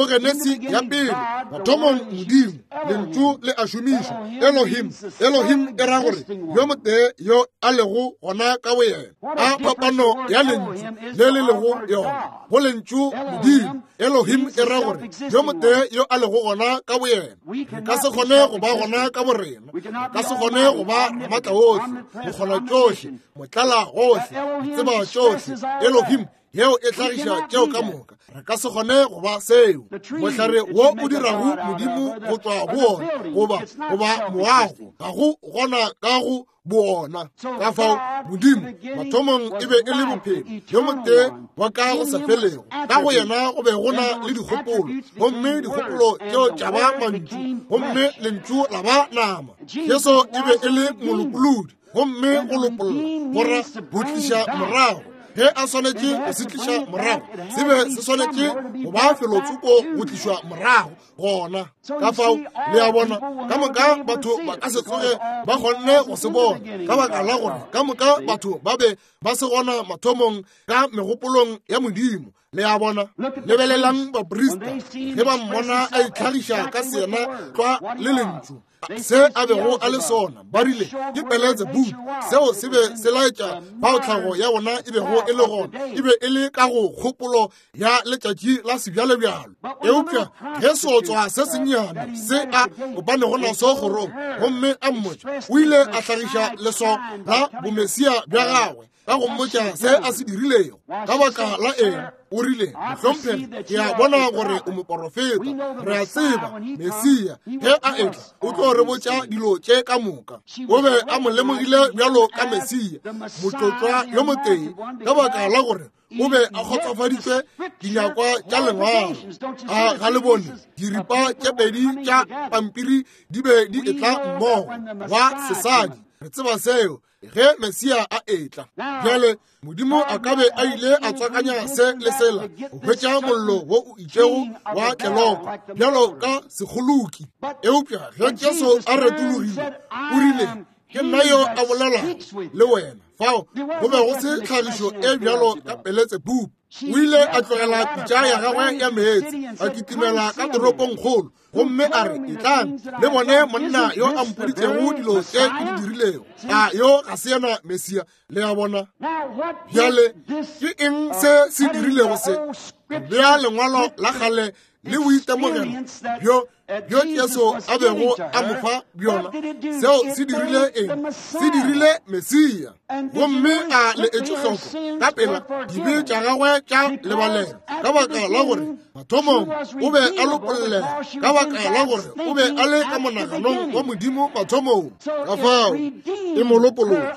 tšatši ya pele mathomong modimo lentšu le a šomišwa Elohim. Elohim e ra gore yo motee yo a lego gona ka boyena a phapano ya lentšu le le lego yona go lentšu modimo. Elohim e ra gore yo motee yo a lego gona ka boyena re ka se kgone go ba gona ka borena, re ka se kgone go ba maatla ohle go kgona tšohle motlala gohle tseba tšohle. Elohim yeo e tlhagiša tšeo ka moka re ka se kgone go ba seo. Mohlare wo o dirago modimo go tswa go ona goba goba moago ga go gona ka go bona ka fao modimo mathomong e be e le bophelo yo motee wa ka go sa felego ka go yena go be go na le dikgopolo gomme dikgopolo tšeo tša ba mantšu gomme lentšu la ba nama. Yeso e be e le molopolodi gomme go lopolola gora go tliša morago ge a swanetše go se tliša morago se be se swanetše go ba felotsoko go tlišwa morago gona. Ka fao le a bona ka moka batho ba ka se tsoge ba kgonne go se bona ka baka la gore ka moka batho ba be ba se gona mathomong ka megopolong ya modimo. Le a bona lebelelang baporista ge ba mmona a itlhagiša ka seena tlwa le lentšu se a bego a le sona ba rile ke Belzebub seo se be se laetša bao tlhago ya bona e bego e le gona e be e le ka go kgopolo ya letšatši la sebjalebjalo. Eupša ge seotswa se sennyane se a kopanego naso kgorong gomme a mmotša o ile a tlhagiša leso la bomesia bja gagwe ka go mmotša se a se dirilego ka baka la eng. O rile mohlomphela ke a bona gore o moprofeta re a tseba Mesia ge a etla o tlo re botša dilo tše ka moka. O be a mo lemogile bjalo ka Mesia motlotlwa yo motee ka baka la gore o be a kgotsofaditšwe dinyakwa tša lengwalo a ga le bone diripa tše pedi tša pampiri di be di etla mmogo wa sesadi. Re tseba seo ge Mesia a etla bjale modimo a ka be a ile a tswakanya se le sela go hwetša mollo wo o itšego wa tleloko bjalo ka sekgoloki. Eupša ge Jesu a retologile o rile ke nna yo a bolela le wena fao go be go se tlhagišo e bjalo ka Belzebub. O ile a tlogela pitša ya gagwe ya meetse a kitimela ka toropong kgolo gomme a re etlang le bone monna yo a mpoditšego dilo tše ke di dirilego a yo ga se yena Mesia. Le a bona bjale ke eng se se dirilego se bja lengwalo la gale le boitemogelo bjo bjo Jesu a bego a mofa bjona seo se dirile eng se dirile Mesia. Gomme a le etše hloko ka pela dibe tša gagwe tša lebalela ka baka la gore mathomong o be a lopollela ka baka la gore o be a le ka monaganong wa modimo mathomong. Ka fao e molopolodi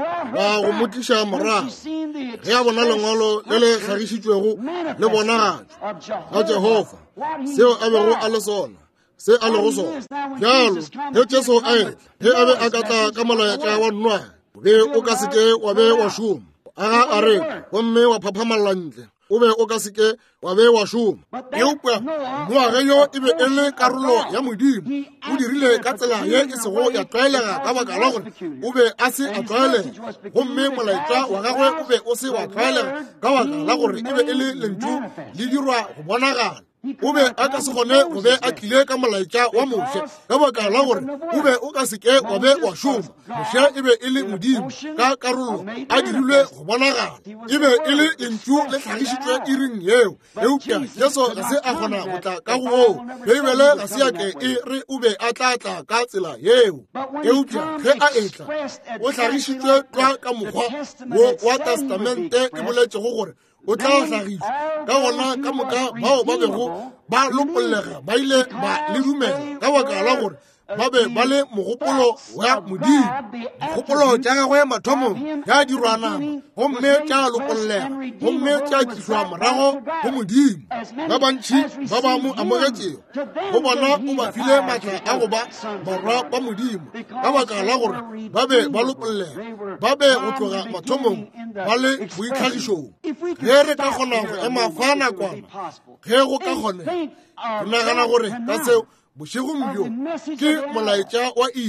ba go motliša morago ge a bona lengwalo le le hlagišitšwego le bonagatšo ga Jehova seo a bego a le sona se a lego sona. Bjalo ge Jesu a etla ge a be a ka tla ka molaetša wa nnwana o be o ka seke wa be wa šoma aga a re gomme wa phaphamalla ntle o be o ka seke wa be wa šoma. Eupša ngwage yo e be e le karolo ya modimo o dirile ka tsela ye e sego ya tlwaelega ka baka la gore o be a se a tlwaelega gomme molaetša wa gagwe o be o se wa tlwaelega ka baka la gore e be e le lentšu le dirwa go bonagala. O be a ka se gone go be a tlile ka molaetša wa moše ka baka la gore o be o ka seke wa be wa šoma. Moše e be e le modimo ka karolo a dirilwe go bonagala e be e le lentšu le tlhagišitšwe iring yeo. Eupša Jesu ga se a kgona go tla ka go beibele ga se yake e re o be a tla tla ka tsela yeo. Eupša ge a etla o tlhagišitšwe tla ka mokgwa wo wa testamente e boletšego gore o tla hlagišwa ka gona ka moka bao ba bego ba lopollega ba ile ba le dumela ka baka la gore ba be ba le mogopolo wa modimo. Dikgopolo tša gagwe mathomong ya dirwa nama gomme tša lopollega gomme tša tlišwa morago go modimo. Ba bantši ba ba mo amogetšego go bona o ba file maatla a go ba barwa ba modimo ka baka la gore ba be ba lopollega ba be go tloga mathomong ba le boitlhagišong. Ge re ka kgona go ema fa nakwana ge go ka kgone ke nagana gore ka seo bošegong bjo ke molaetša wa iri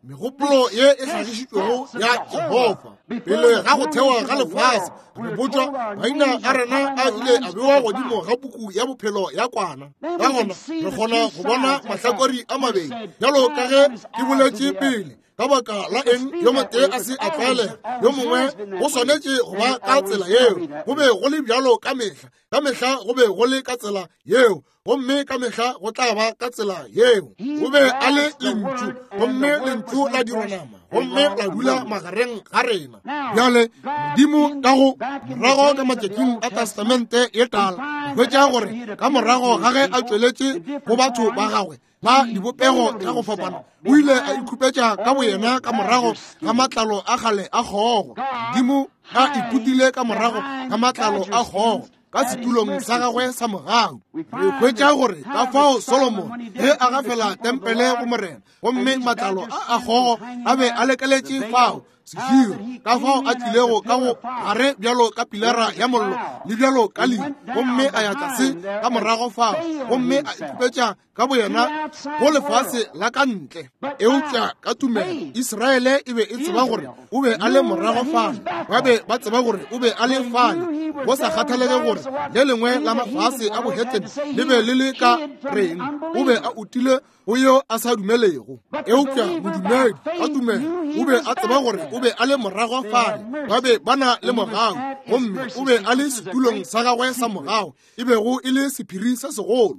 megopolo ye e hlagišitšwego ya Jehova pele ga go thewa ga lefase re botšwa maina a rena a ile a bewa godimo ga puku ya bophelo ya kwana ka gona re kgona go bona mahlakori a mabedi bjalo ka ge ke boletše pele ka baka la eng yo mote a se a tlwaelega yo mongwe go swanetše go ba ka tsela yeo go be go le bjalo ka mehla ka mehla go be go le ka tsela yeo gomme ka mehla go tla ba ka tsela yeo go be a le lentšu gomme lentšu la dironama gomme la dula magareng ga rena bjale modimo ka go morago ka matšatšing a testamente ye tala hwetša gore ka morago ga ge a tšweletše go batho ba gagwe ba dibopego tša go fapana o ile a ikhupetša ka boyena ka morago ga matlalo a kgale a kgogo modimo a iputile ka morago ga matlalo a kgogo ka setulong sa gagwe sa mogau re hwetša gore ka fao Solomon ge a gafela tempele go morena gomme matlalo a kgogo a be a lekeletše fao sehiro ka fao a tlilego ka go gare bjalo ka pilara ya mollo le bjalo ka leo gomme a ya tlase ka morago fao gomme a ikhupetša ka boyena go lefase la ka ntle eupša ka tumelo Iseraele e be e tseba gore o be a le morago fane ba be ba tseba gore o be a le fane go sa kgathalege gore le lengwe la mafase a bohetene le be le le ka reng o be a utile go yo a sa dumelego eupša modumedi ka tumelo o be a tseba gore o be a le morago fane ba be ba na le mogau gomme o be a le setulong sa gagwe sa mogau e bego e le sephiri se segolo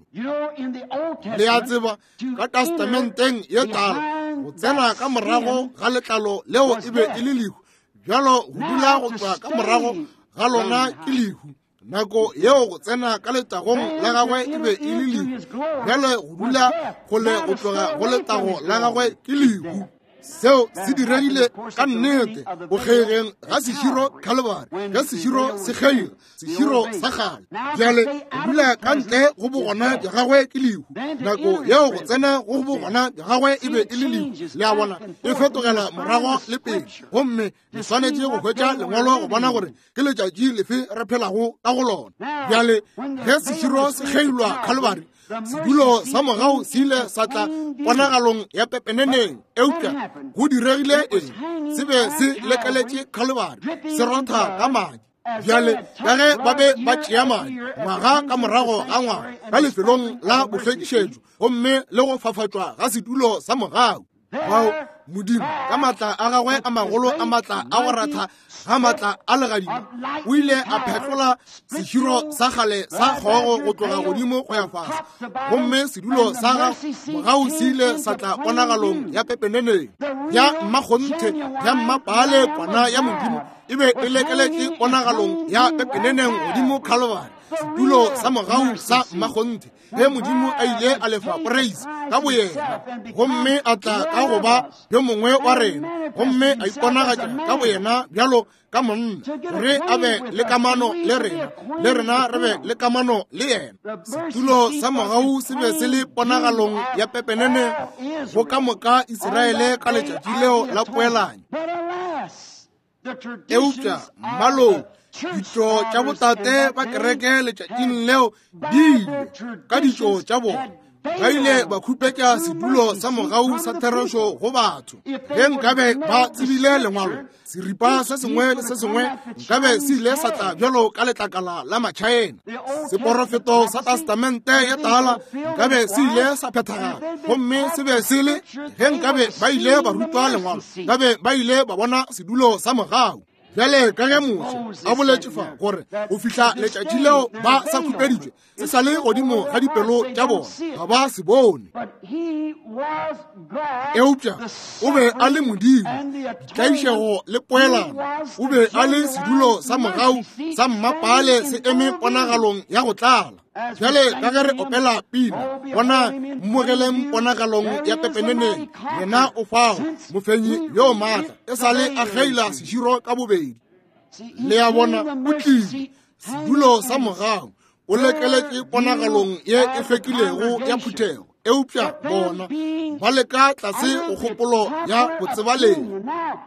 le a tseba ka testamenteng ye tala go tsena ka morago ga letlalo leo e be e le lehu bjalo go dula go tswa ka morago ga lona ke lehu nako yeo go tsena ka letagong la gagwe e be e le lehu bjale go dula gole go tloga go letago la gagwe ke lehu seo se diregile ka nnete bokgegeng ga seširo Calvary ga seširo se kgeila seširo sa gale bjale go dula ka ntle go bogona bja gagwe ke lehu nako yeo go tsena go bogona bja gagwe e be e le lehu le a bona e fetogela morago le pele gomme le swanetše go hwetša lengwalo go bona gore ke letšatši lefe re phelago ka go lona bjale ge seširo se kgeilwa Calvary sedulo sa mogau se ile sa tla ponagalong ya pepeneneng eupša go diregile eng se be se lekeletše Calvary se rotha ka madi bjale ka ge ba be ba tšea madi ngwaga ka morago ga ngwaga ka lefelong la bohlwekišetšo gomme le go fafatšwa ga sedulo sa mogau wao modimo ka matla a gagwe a magolo a matla a go ratha ga matla a legadima o ile a phetola seširo sa gale sa kgogo go tloga godimo go ya fase gomme sedulo sa ga mogau se ile sa tla ponagalong ya pepeneneng ya mmakgonthe ya mmapale kwana ya modimo e be e lekeletše ponagalong ya pepeneneng godimo Calvary sedulo sa mogau sa mmakgonthe ge modimo a ile a lefa praise ka boyena gomme a tla ka go ba yo mongwe wa rena gomme a iponagatša ka boyena bjalo ka monna gore a be le kamano le rena le rena re be le kamano le yena setulo sa mogau se be se le ponagalong ya pepenene go ka moka Iseraele ka letšatši leo la poelanya eupša malo ditšo tša botate ba kereke letšatšing leo di ile ka ditšo tša bona ba ile ba khupetša sedulo sa mogau sa therošo go batho ge nkabe ba tsebile lengwalo seripa se sengwe le se sengwe nkabe se ile sa tla bjalo ka letlakala la matšhaena seporofeto sa testamente ye tala nkabe se ile sa phethagala gomme se be se le ge nkabe ba ile ba rutwa lengwalo nkabe ba ile ba bona sedulo sa mogau bjale ka ge mose a boletše fa gore go fihla letšatši leo ba sa khupeditšwe se sa le godimo ga dipelo tša bona ga ba se bone eupša o be a le modimo ditlaišego le poelano o be a le sedulo sa mogau sa mmapale se eme ponagalong ya go tlala bjale ka ge re opela pina bona mmogeleng ponagalong ya pepeneneng yena o fao mofenyi yo maatla e sa le a kgeila seširo ka bobedi le a bona o tlile sedulo sa mogau o lekeletše ponagalong ye e hlwekilego ya phuthego eupša bona ba le ka tlase go kgopolo ya botsebaleng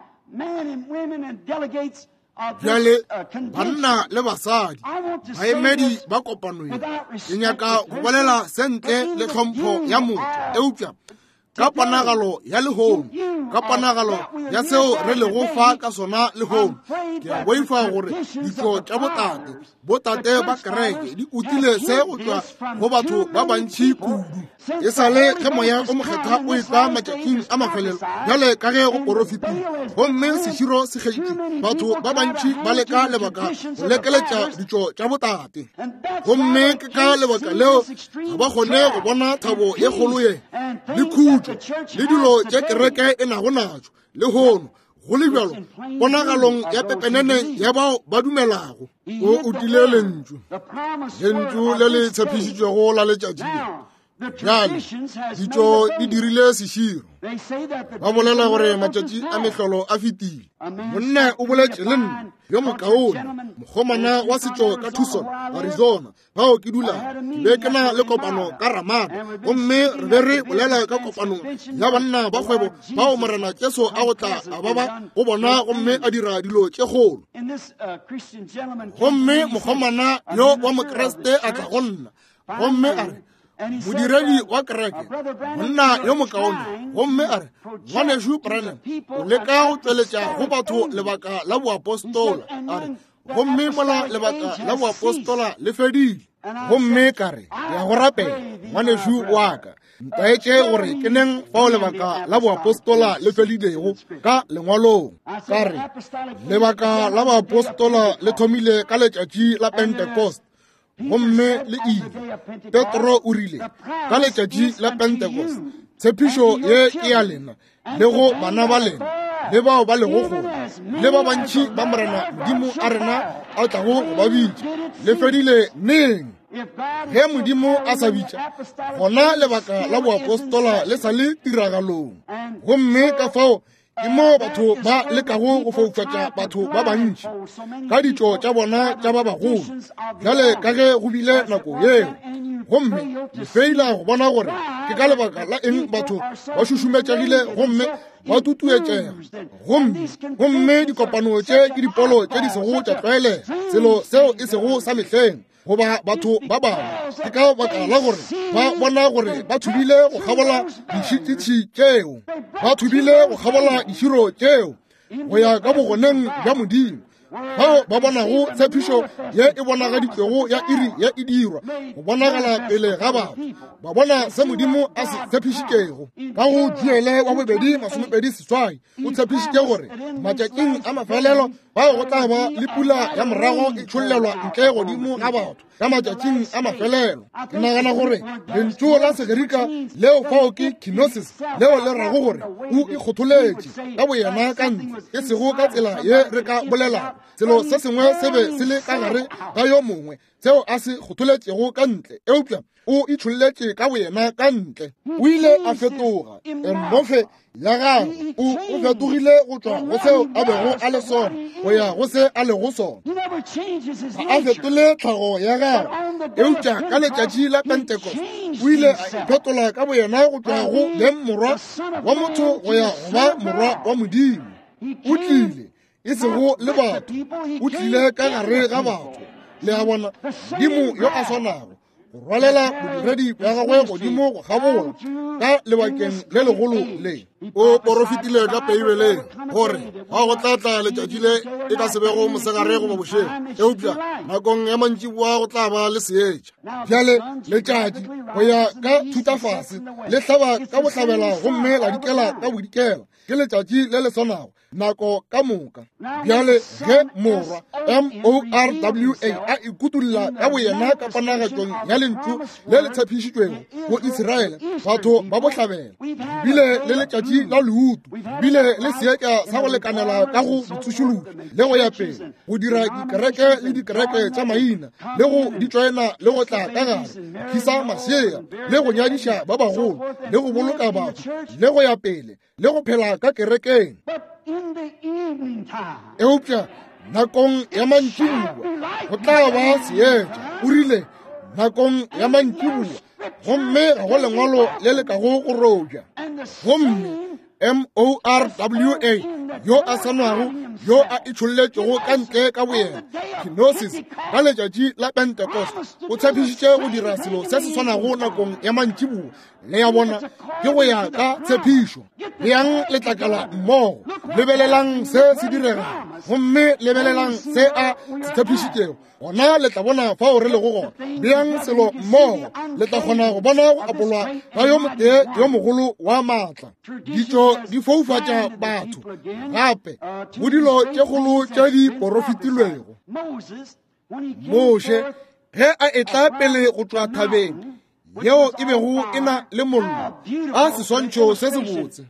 bjale banna le basadi baemedi ba kopanoeng ke nyaka go bolela sentle le tlhompho ya motho eupša ka ponagalo ya lehono ka panagalo ya seo re le go fa ka sona le home ke a boifa gore ditso tša botate botate ba kereke di utile se go tswa go batho ba bantši kudu e sale ge moya o mokgetha o etla matšatšing a mafelelo bjale ka ge go porofetile gomme seširo se kgetše batho ba bantši ba leka lebaka go lekeletša ditso tša botate gomme ke ka lebaka leo ga ba kgone go bona thabo ye kgolo ye le khutšo le dilo tše kereke e nago natšo le hono go le bjalo ponagalong ya pepeneneng ya bao ba dumelago o utile lentšu lentšu le le tshepišitšwego la letšatšile bjale ditšo di dirile seširo ba bolela gore matšatši a mehlolo a fetile monna o boletše le nna yo mokaone mokgomana wa setšo ka Tucson Arizona bao ke dula ke be ke na le kopano ka Ramada gomme re be re bolela ka kopanong ya banna ba kgwebo bao morena Jesu a go tla a ba ba go bona gomme a dira dilo tše kgolo gomme mokgomana yo wa mokreste a tla go nna gomme a re modiredi wa kereke monna yo mokaone gomme a re ngwanešu Branham o leka go tšweletša go batho lebaka la boapostola a re gomme mola lebaka la boapostola le fedile gomme ka re ya go rapela ngwanešu wa ka ntaetše gore ke neng fao lebaka la boapostola le fedilego ka lengwalong ka re lebaka la boapostola le thomile ka letšatši la Pentecost gomme le ile Petro o rile ka letšatši la Pentecost tshepišo ye ke ya lena le go bana ba lena le bao ba lego gona le ba bantši ba morena modimo a rena a tlago go ba bitša le fedile neng ge modimo a sa bitša gona lebaka la boapostola le sa le tiragalong gomme ka fao ke mo batho ba lekago go foufatša batho ba bantši ka ditšo tša bona tša ba bagolo bjale ka ge go bile nako yeo gomme le feila go bona gore ke ka lebaka la eng batho ba šušumetšegile gomme ba tutuetšega gomme gomme dikopano tše ke dipolo tše di sego tša tlwaelega selo seo e sego sa mehleng goba batho ba bangwe ke ka baka la gore ba bona gore ba thubile go kgabola ditšhitšhi tšeo ba thubile go kgabola diširo tšeo go ya ka bogoneng bja modimo bao ba bonago tshepišo ye e bonagaditšwego ya iri ye e dirwa go bonagala pele ga batho ba bona se modimo a se tshepišitšego ka go diele wa bobedi masomepedi seswai o tshepišitše gore matšatšing a mafelelo bao go tla ba le pula ya morago e tšhollelwa ntle godimo ga batho ka matšatšing a mafelelo ke nagana gore lentšu la segerika leo fao ke kenosis leo le rago gore o ikgotholetše ka boyena ka ntle e sego ka tsela ye re ka bolelago selo se sengwe se be se le ka gare ga yo mongwe seo a se kgotholetšego ka ntle eupša o itšholletše ka boyena ka ntle o ile a fetoga emmofe ya gagwe o o fetogile go tšwa go seo a bego a le sona go ya go se a lego sona ga a fetole tlhago ya gagwe eupša ka letšatši la Pentecost o ile a iphetola ka boyena go tšwa go beng morwa wa motho go ya go ba morwa wa modimo o tlile e sego le batho o tlile ka gare ga batho le a bona modimo yo a swanago go rwalela bodiredi bja gagwe godimo go gabola ka lebakeng le legolo le o porofetile ka peibeleng gore ga go tlatla letšatši le e ka se bego mosegare goba bošeng eupša nakong ya mantšiboa go tla ba le seetša bjale letšatši go ya ka thutafase le hlaba ka bohlabela gomme la dikela ka bodikela ke letšatši le le swanago nako ka moka bjale ge morwa M O R W A a ikutulla ka boyena ka panagatšong ya lentšu le le tshepišitšwego go Israele batho ba bohlabela bile le letšatši la leutu bile le seetša sa go lekanela ka go ditsošološo le go ya pele go dira dikereke le dikereke tša maina le go di tšwaena le go tla ka gare khisa masea le go nyadiša ba bagolo le go boloka batho le go ya pele le go phela ka kerekeng eupša nakong ya mantšiboa go tla ba seetša o rile nakong ya mantšiboa gomme ga go lengwalo le le ka go go robja gomme M O R W A, yo a sanwago, yo a itšholletšego ka ntle ka boyena. Kenosis ka letšatši la Pentecost o tshepišitše go dira selo se se swaнаgo nakong ya mantšiboa le ya bona ke go ya ka tshepišo. Bjang letlakala mmogo lebelelang se se diregang gomme lebelelang se a se tshepišitšego gona le tla bona fa o re lego gona. Bjang selo mmogo le tla kgona go bona go apolwa ka yo motee yo mogolo wa maatla. Ditšo di foufatša batho gape go dilo tše kgolo tše di porofitilwego. Moshe ge a etla pele go tšwa thabeng yeo e bego e na le mollo a seswantšho se se botse.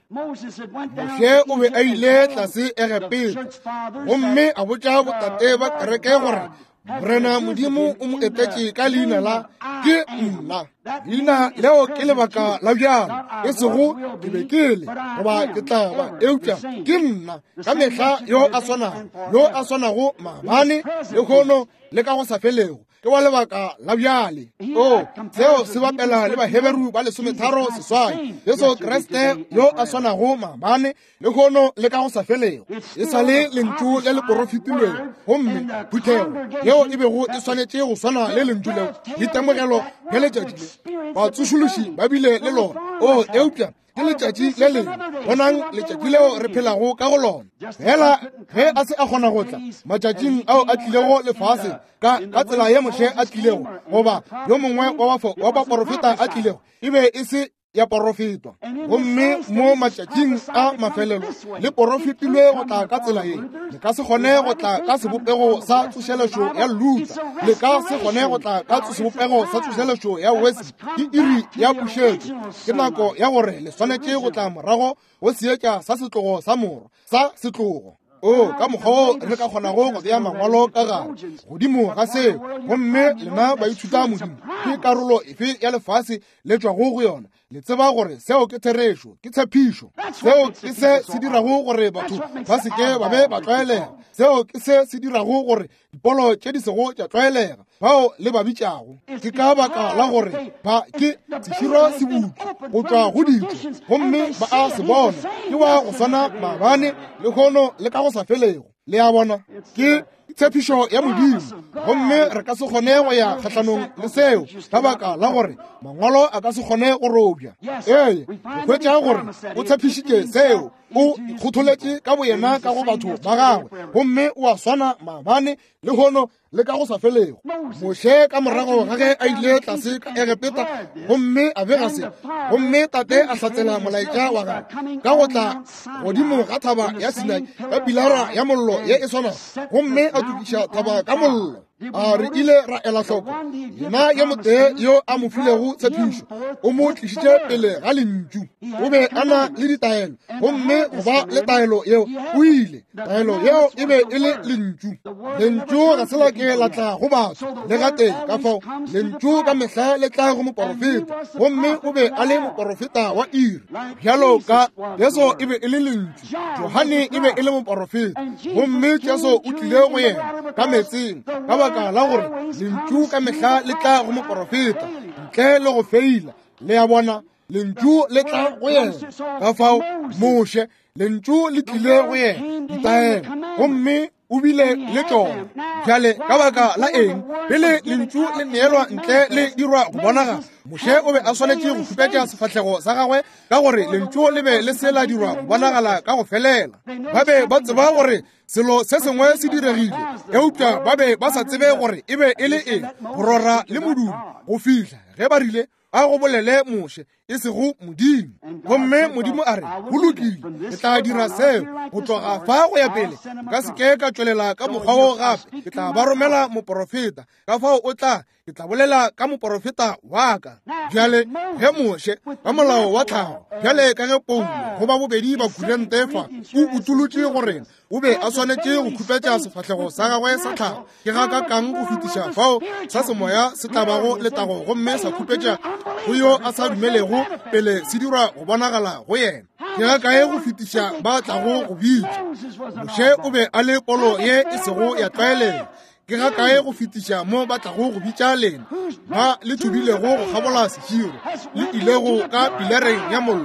Moshe o be a ile tlase Egepeta gomme a botša botate ba kereke gore morena modimo o mo etetše ka leina la ke nna. Leina leo ke lebaka la bjalo e sego ke be kele goba ke tla ba eupša ke nna ka mehla yo a swanago yo a swanago maabane le kgono le ka go sa felego ke wa lebaka la bjale. O seo se bapela le baheberu ba lesometharo seswai Yesu Kriste yo a swanago maabane le kgono le ka go sa felego e sa le lentšu le le porofitilwego gomme phuthego yeo e bego e swanetše go swana le lentšu leo ditemogelo ge letšatši le batsošološi ba bile le lona. O eupša ke letšatši le lengwe bonang letšatši leo re phelago ka go lona. Fela ge a se a kgona go tla matšatšing ao a tlilego lefase ka ka tsela ye Moshe a tlilego goba yo mongwe wa baporofeta a tlilego e be e se ya porofetwa gomme mo matšatšing a mafelelo le porofetilwe go tla ka tsela ye le ka se kgone go tla ka sebopego sa tsošeletšo ya Luther le ka se kgone go tla ka sebopego sa tsošeletšo ya Wesley ke iri ya pušetšo ke nako ya gore le swanetše go tla morago go seetša sa setlogo sa morwa sa setlogo. O ka mokgwa re ka kgonago go beya mangwalo ka gare godimo ga seo gomme lena ba ithuta modimo ke karolo efe ya lefase le tšwago go yona le tseba gore seo ke therešo ke tshepišo seo ke se se dirago gore batho ba seke ba be ba tlwaelega seo ke se se dirago gore dipolo tše di sego tša tlwaelega bao le ba bitšago ke ka baka la gore ba ke seširo se butle go tšwa go ditšo gomme ba a se bona ke wa go swana maabane le kgono le ka go sa felego le ya bona ke tshepišo ya modimo gomme re ka se kgone go ya kgatlhanong le seo ka baka la gore mangwalo a ka se kgone go robja. Ee re hwetša gore o tshepišitše seo o ikgotholetše ka boyena ka go batho ba gagwe gomme o a swana maabane le kgono le ka go sa felego. Moshe ka morago ga ge a ile tlase ka Egepeta gomme a bega se gomme tate a hlatsela molaetša wa gagwe ka go tla godimo ga thaba ya Sinai ka pilara ya mollo ye e swana gomme a tukiša thaba ka mollo. A re ile ra ela hloko yena ye motee yo a mo filego tshepišo o mo tlišitše pele ga lentšu o be a na le ditaelo gomme go ba le taelo yeo o ile taelo yeo e be e le lentšu. Lentšu ga se la ke la tla go batho le gateng ka fao lentšu ka mehla le tla go moporofeta gomme o be a le moporofeta wa iri bjalo ka Jesu e be e le lentšu Johane e be e le moporofeta gomme Jesu o tlile go yena ka metsing ka baka la gore lentšu ka mehla le tla go moporofeta ntle le go feila le ya bona lentšu le tla go yena ka fao Moshe lentšu le tlile go yena ditaelo gomme o bile le tšona bjale ka baka la eng pele lentšu le neelwa ntle le dirwa go bonaga Moshe o be a swanetše go khupetša sefatlhego sa gagwe ka gore lentšu le be le se la dirwa go bonagala ka go felela. Ba be ba tseba gore selo se sengwe se diregile eupša ba be ba sa tsebe gore e be e le eng go rora le modumo go fihla ge ba rile a go bolele Moshe e sego modimo gomme modimo a re go lokile ke tla dira seo go tloga fa go ya pele ka seke ka tšwelela ka mokgwa o gape ke tla ba romela moporofeta ka fao o tla ke tla bolela ka moporofeta wa ka. Bjale ge Moshe ka molao wa tlhago bjale ka ge Paulo go ba bobedi ba kurente fa o utolotše gore o be a swanetše go khupetša sefatlhego sa gagwe sa tlhago ke ga ka kang go fetiša fao sa semoya se tlabago letago gomme sa khupetša go yo a sa dumelego pele se dirwa go bonagala go yena ke ga kae go fetiša ba tlago go bitša. Moshe o be a le polo ye e sego ya tlwaelega ke ga kae go fetiša mo ba tlago go bitša lena ba le thubilego go kgabola seširo le ilego ka pilareng ya mollo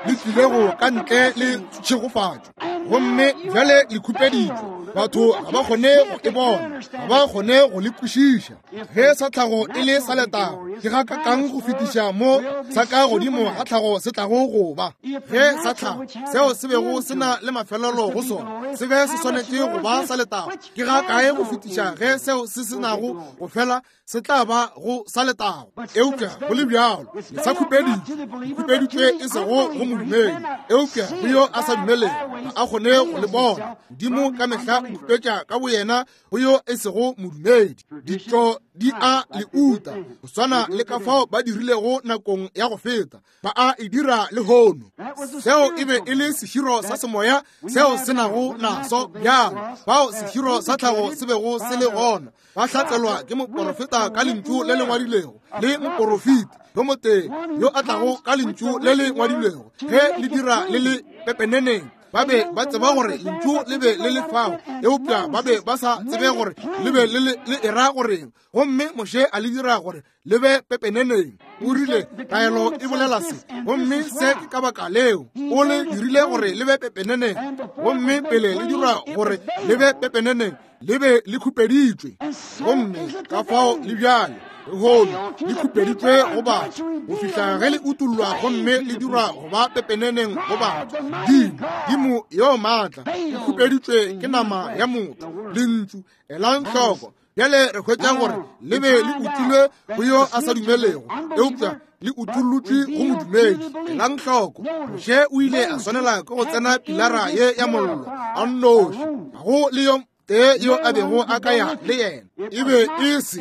le tlilego ka ntle le tšhegofatšo gomme bjale le khupeditšwe batho ga ba kgone go e bona ga ba kgone go le kwešiša ge sa tlhago e le sa letago ke ga kakang go fetiša mo sa ka godimo ga tlhago se tlago go ba ge sa tlhago seo se bego se na le mafelelo go sona se be se swanetše go ba sa letago ke ga kae go fetiša ge seo se senago go fela se tla ba go sa letago eupša go le bjalo le sa khupeditšwe khupeditšwe e sego go modumedi eupša go yo a sa dumeleng ga a kgone go le bona dimo ka mehla o khupetša ka boyena go yo e sego modumedi ditlo di a le uta go swana le ka fao ba dirilego nakong ya go feta ba a e dira le hono seo e be e le sehiro sa semoya seo se nago naso bjalo bao sehiro sa tlhago se bego se le gona ba hlatselwa ke moporofeta ka lentšu le le ngwadilego le moporofiti yo moteng yo a tlago ka lentšu le le ngwadilego ge le dira le le pepeneneng ba be ba tseba gore lentšu le be le le fao eupša ba be ba sa tsebe gore le be le era goreng gomme moše a le dira gore le be pepeneneng o rile taelo e bolela se gomme se ke ka baka leo o le dirile gore le be pepeneneng gomme pele le dira gore le be pepeneneng le be le khupeditšwe gomme ka fao le bjale gono le khupeditšwe go batho go fihla ge le utullwa gomme le dira go ba pepeneneng go batho dimo dimo yo maatla le khupeditšwe ke nama ya motho le ntšu elang tlhoko bjale re hwetša gore le be le utilwe go yo a sa dumelego eupša le utullotšwe go modumedi elang tlhoko moše o ile a swanela ke go tsena pilara ye ya mollo a nnoši ga go le yo tee yo a bego a ka ya le yena e be e se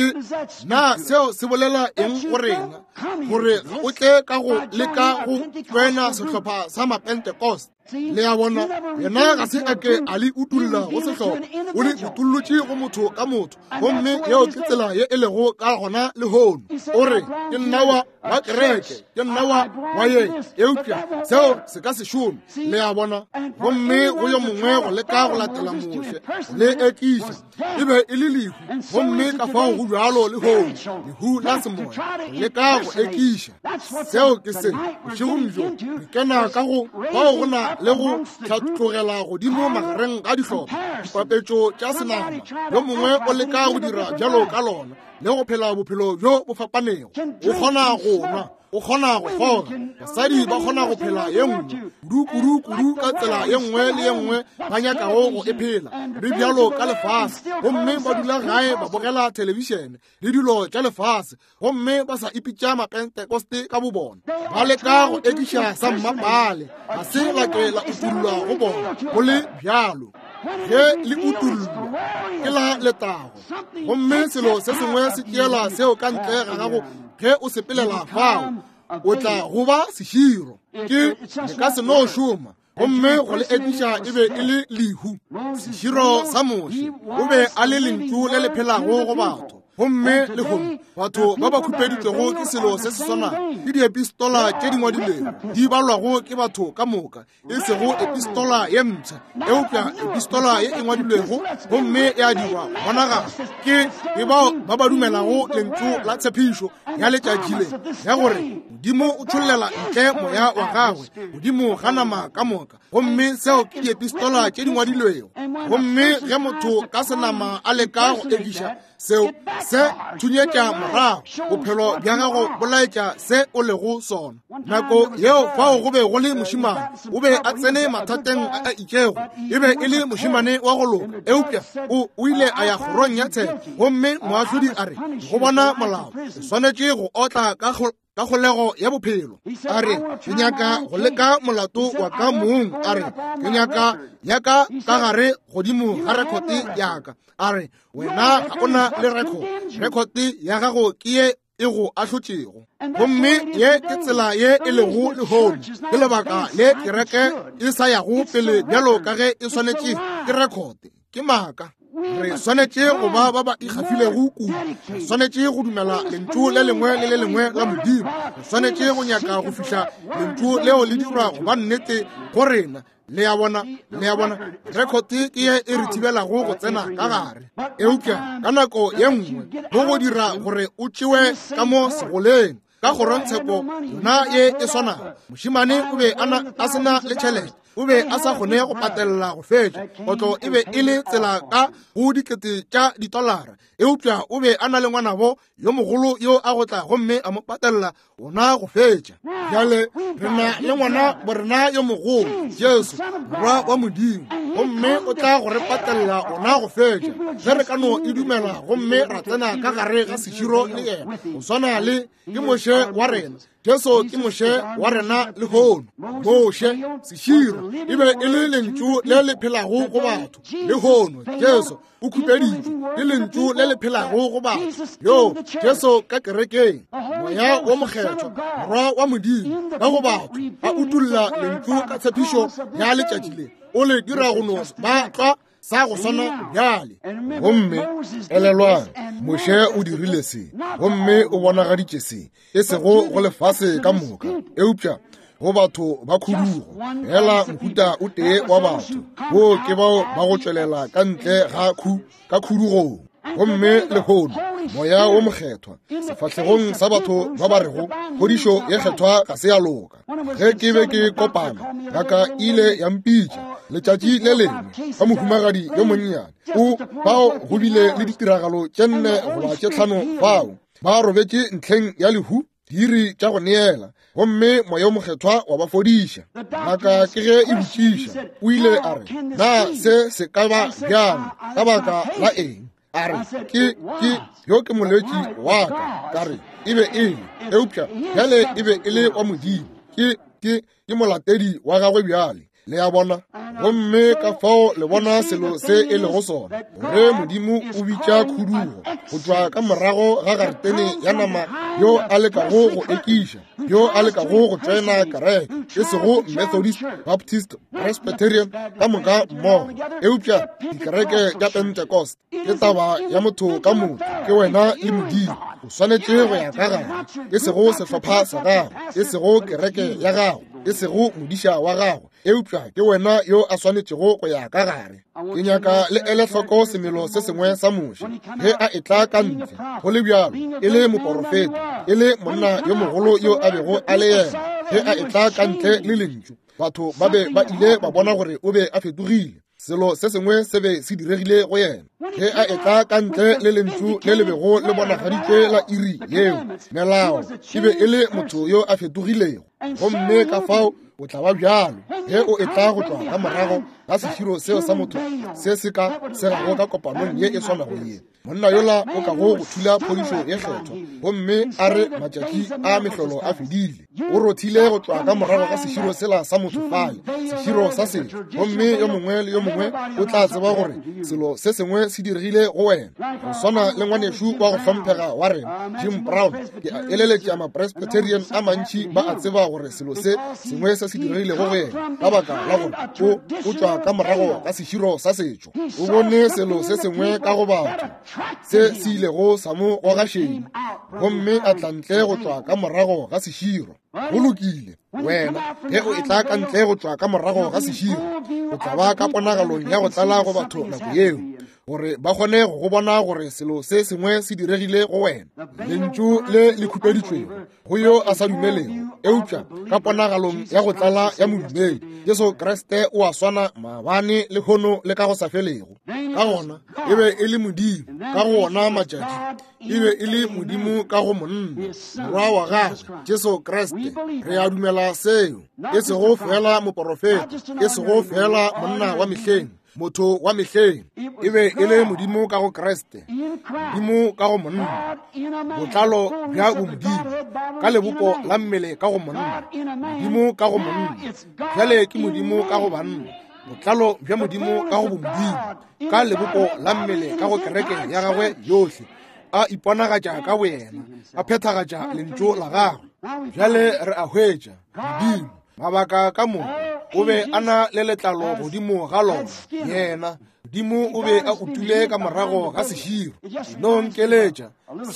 na seo se bolela eng gorena gore o tle ka go leka go tswena sehlopha sa mapentekoste le ya bona yena ga se a ke a le utulla go sehlopha o le utullotše go motho ka motho gomme yeo ke tsela ye e lego ka gona le hono o re ke nna wa wa kereke ke nna wa wa ye eupša seo se ka se šome le ya bona gomme go yo mongwe go leka go latela moše le ekiša e be e le lehu gomme ka fao go bjalo le hono lehu la semoya le ka go ekiša seo ke se bošegomjo re kena ka go bao go na le go tlhatlogela godimo magareng ga dihlopha dipapetšo tša senama yo mongwe o leka go dira bjalo ka lona le go phela bophelo bjo bo fapanego o kgona go nwa o kgona go goga basadi ba kgona go phela ye nngwe kudu-kudu-kudu ka tsela ye nngwe le ye nngwe ba nyakago go e phela le bjalo ka lefase gomme ba dula gae ba bogela telebišene le dilo tša lefase gomme ba sa ipitša mapentekoste ka bobona ba leka go ekiša sa mmapale ga se lake la utullwa go bona go le bjalo ge le utullwa ke la letago gomme selo se sengwe se tšeela seo ka ntle ga gago ge o sepelela fao o tla go ba seširo ke le ka se no šoma gomme go le ekiša e be e le lehu seširo sa moše o be a le lentšu le le phelago go batho gomme le gomme batho ba ba khupeditšwego ke selo se se swanang ke diepistola tše di ngwadilego di balwago ke batho ka moka e sego epistola ye mpšha eupša epistola ye e ngwadilwego gomme e a dirwa bonaga ke e bao ba ba dumelago lentšu la tshepišo ya letšatši le ya gore modimo o tšhollela ntle moya wa gagwe modimo ga nama ka moka gomme seo ke diepistola tše di ngwadilwego gomme ge motho ka senama a leka go ekiša seo se thunyetša morago bophelo bja gago bolaetša se o lego sona nako yeo fao go be go le mošimane o be a tsene mathateng a itšego e be e le mošimane wa go loka eupša o ile a ya kgorong ya tsheko gomme moahlodi a re go bona molao o swanetše go otla ka ka kgolego ya bophelo a re ke nyaka go leka molato wa ka mong a re ke nyaka yaka ka gare godimo ga rekhoti yaka a re wena ga o na le rekhoti rekhoti ya gago ke ye e go ahlotšego gomme ye ke tsela ye e lego lehono ke lebaka le kereke e sa yago pele bjalo ka ge e swanetše ke rekhoti ke maaka re swanetše go ba ba ba ikgafilego kudu re swanetše go dumela lentšu le lengwe le le lengwe la modimo re swanetše go nyaka go fihla lentšu leo le dirwa go ba nnete go rena le ya bona le ya bona rekhoti ke ye e re thibelago go tsena ka gare eupša ka nako ye nngwe go go dira gore o tšewe ka mo segoleng ka kgorontsheko yona ye e swana moshimane o be a sena le tšhelete o be a sa kgone go patelela go fetša kotlo e be e le tsela ka go dikete tša ditolara eupša o be a na le ngwanabo yo mogolo yo a go tla gomme a mo patelela ona go fetša bjale re na le ngwana borena yo mogolo Jesu morwa wa modimo gomme o tla go re patelela ona go fetša ge re ka no e dumela gomme ra tsena ka gare ga seširo le ena go swana le ke moše wa rena Jesu ke moše wa rena le hono moše seširo e be e le lentšu le le phelago go batho le hono Jesu o khupeditše le lentšu le le phelago go batho yo Jesu ka kerekeng moya wa mokgetho morwa wa modimo ka go batho a utulla lentšu ka tshepišo ya letšatši le o le dira go no ba tla sa go swana bjale gomme elelwang moše o dirile se gomme o bonagaditše se e sego go lefase ka moka eupša go batho ba khudugo fela mohuta o tee wa batho wo ke bao ba go tšwelela ka ntle ga khu ka khudugong gomme le hono moya wo mokgethwa sefahlegong sa batho ba ba rego kgodišo ye kgethwa ga se ya loka ge ke be ke kopana ngaka ile ya mpitša letšatši le lengwe ka mohumagadi yo monnyane o bao go bile le ditiragalo tše nne goba tše tlhano fao ba robetše ntlheng ya lehu diri tša go neela gomme moya wo mokgethwa wa ba fodiša ngaka ke ge e botšiša o ile a re na se se ka ba bjang ka baka la eng a re ke ke yo ke molwetši wa ka ka re e be e le eupša bjale e be e le wa modimo ke ke ke molatedi wa gagwe bjale le ya bona gomme ka fao le bona selo se e le go sona gore modimo o bitša khudugo go tšwa ka morago ga garetene ya nama yo a lekago go ekiša yo a lekago go tsena kereke e sego Methodist Baptist Presbyterian ka moka mmogo eupša dikereke tša Pentecost ke taba ya motho ka motho ke wena le modimo o swanetše go ya ka gare e sego sefapha sa gago e sego kereke ya gago e sego modiša wa gago eupša ke wena yo a swanetšego go ya ka gare ke nyaka le ele hloko semelo se sengwe sa moše ge a etla ka ntle go le bjalo e le moporofeta e le monna yo mogolo yo a bego a le yena ge a etla ka ntle le lentšu batho ba be ba ile ba bona gore o be a fetogile selo se sengwe se be se diregile go yena ge a etla ka ntle le lentšu le le bego le bonagaditšwe la iri yeo melao e be e le motho yo a fetogilego gomme ka fao o tla ba bjalo ge o etla go tšwa ka morago ga seširo seo sa motho se se ka segago ka kopanong ye e swanago ye monna yola o ka go go thula phodišo ye kgethwa gomme a re matšatši a mehlolo a fedile o rothile go tšwa ka morago ga seširo sela sa motho fale seširo sa setšo gomme yo mongwe le yo mongwe o tla tseba gore selo se sengwe se diregile go wena go swana le ngwanešo wa go hlomphega wa rena Jim Brown ke a eleletša ma-Presbyterian a mantši ba a tseba gore selo se sengwe se se diregile go wena ka baka la gore o o tšwa ka morago ka seširo sa setšo o bone selo se sengwe ka go batho se se ilego sa mo gogašeng gomme a tla ntle go tšwa ka morago ga seširo go lokile wena ge o etla ka ntle go tšwa ka morago ga seširo o tla ba ka ponagalong ya go tlala go batho nako yeo gore ba kgone go go bona gore selo se sengwe se diregile go wena lentšu le le khupeditšwego go yo a sa dumelego eupša ka ponagalong ya go tlala ya modumedi Jesu Kriste o a swana maabane le kgono le ka go sa felego ka gona e be e le modimo ka go ona matšatši e be e le modimo ka go monna morwa wa gagwe Jesu Kriste re a dumela seo e sego fela moporofeta e sego fela monna wa mehleng motho wa mehleng e be e le modimo ka go Kriste modimo ka go monna botlalo bja bomodimo ka lebopo la mmele ka go monna modimo ka go monna bjale ke modimo ka go banna botlalo bja modimo ka go bomodimo ka lebopo la mmele ka go kereke ya gagwe yohle a iponagatša ka boyena a phethagatša lentšu la gagwe bjale re a hwetša modimo mabaka ka moka o be a na le letlalo godimo ga lona yena modimo o be a utule ka morago ga seširo no nkeletša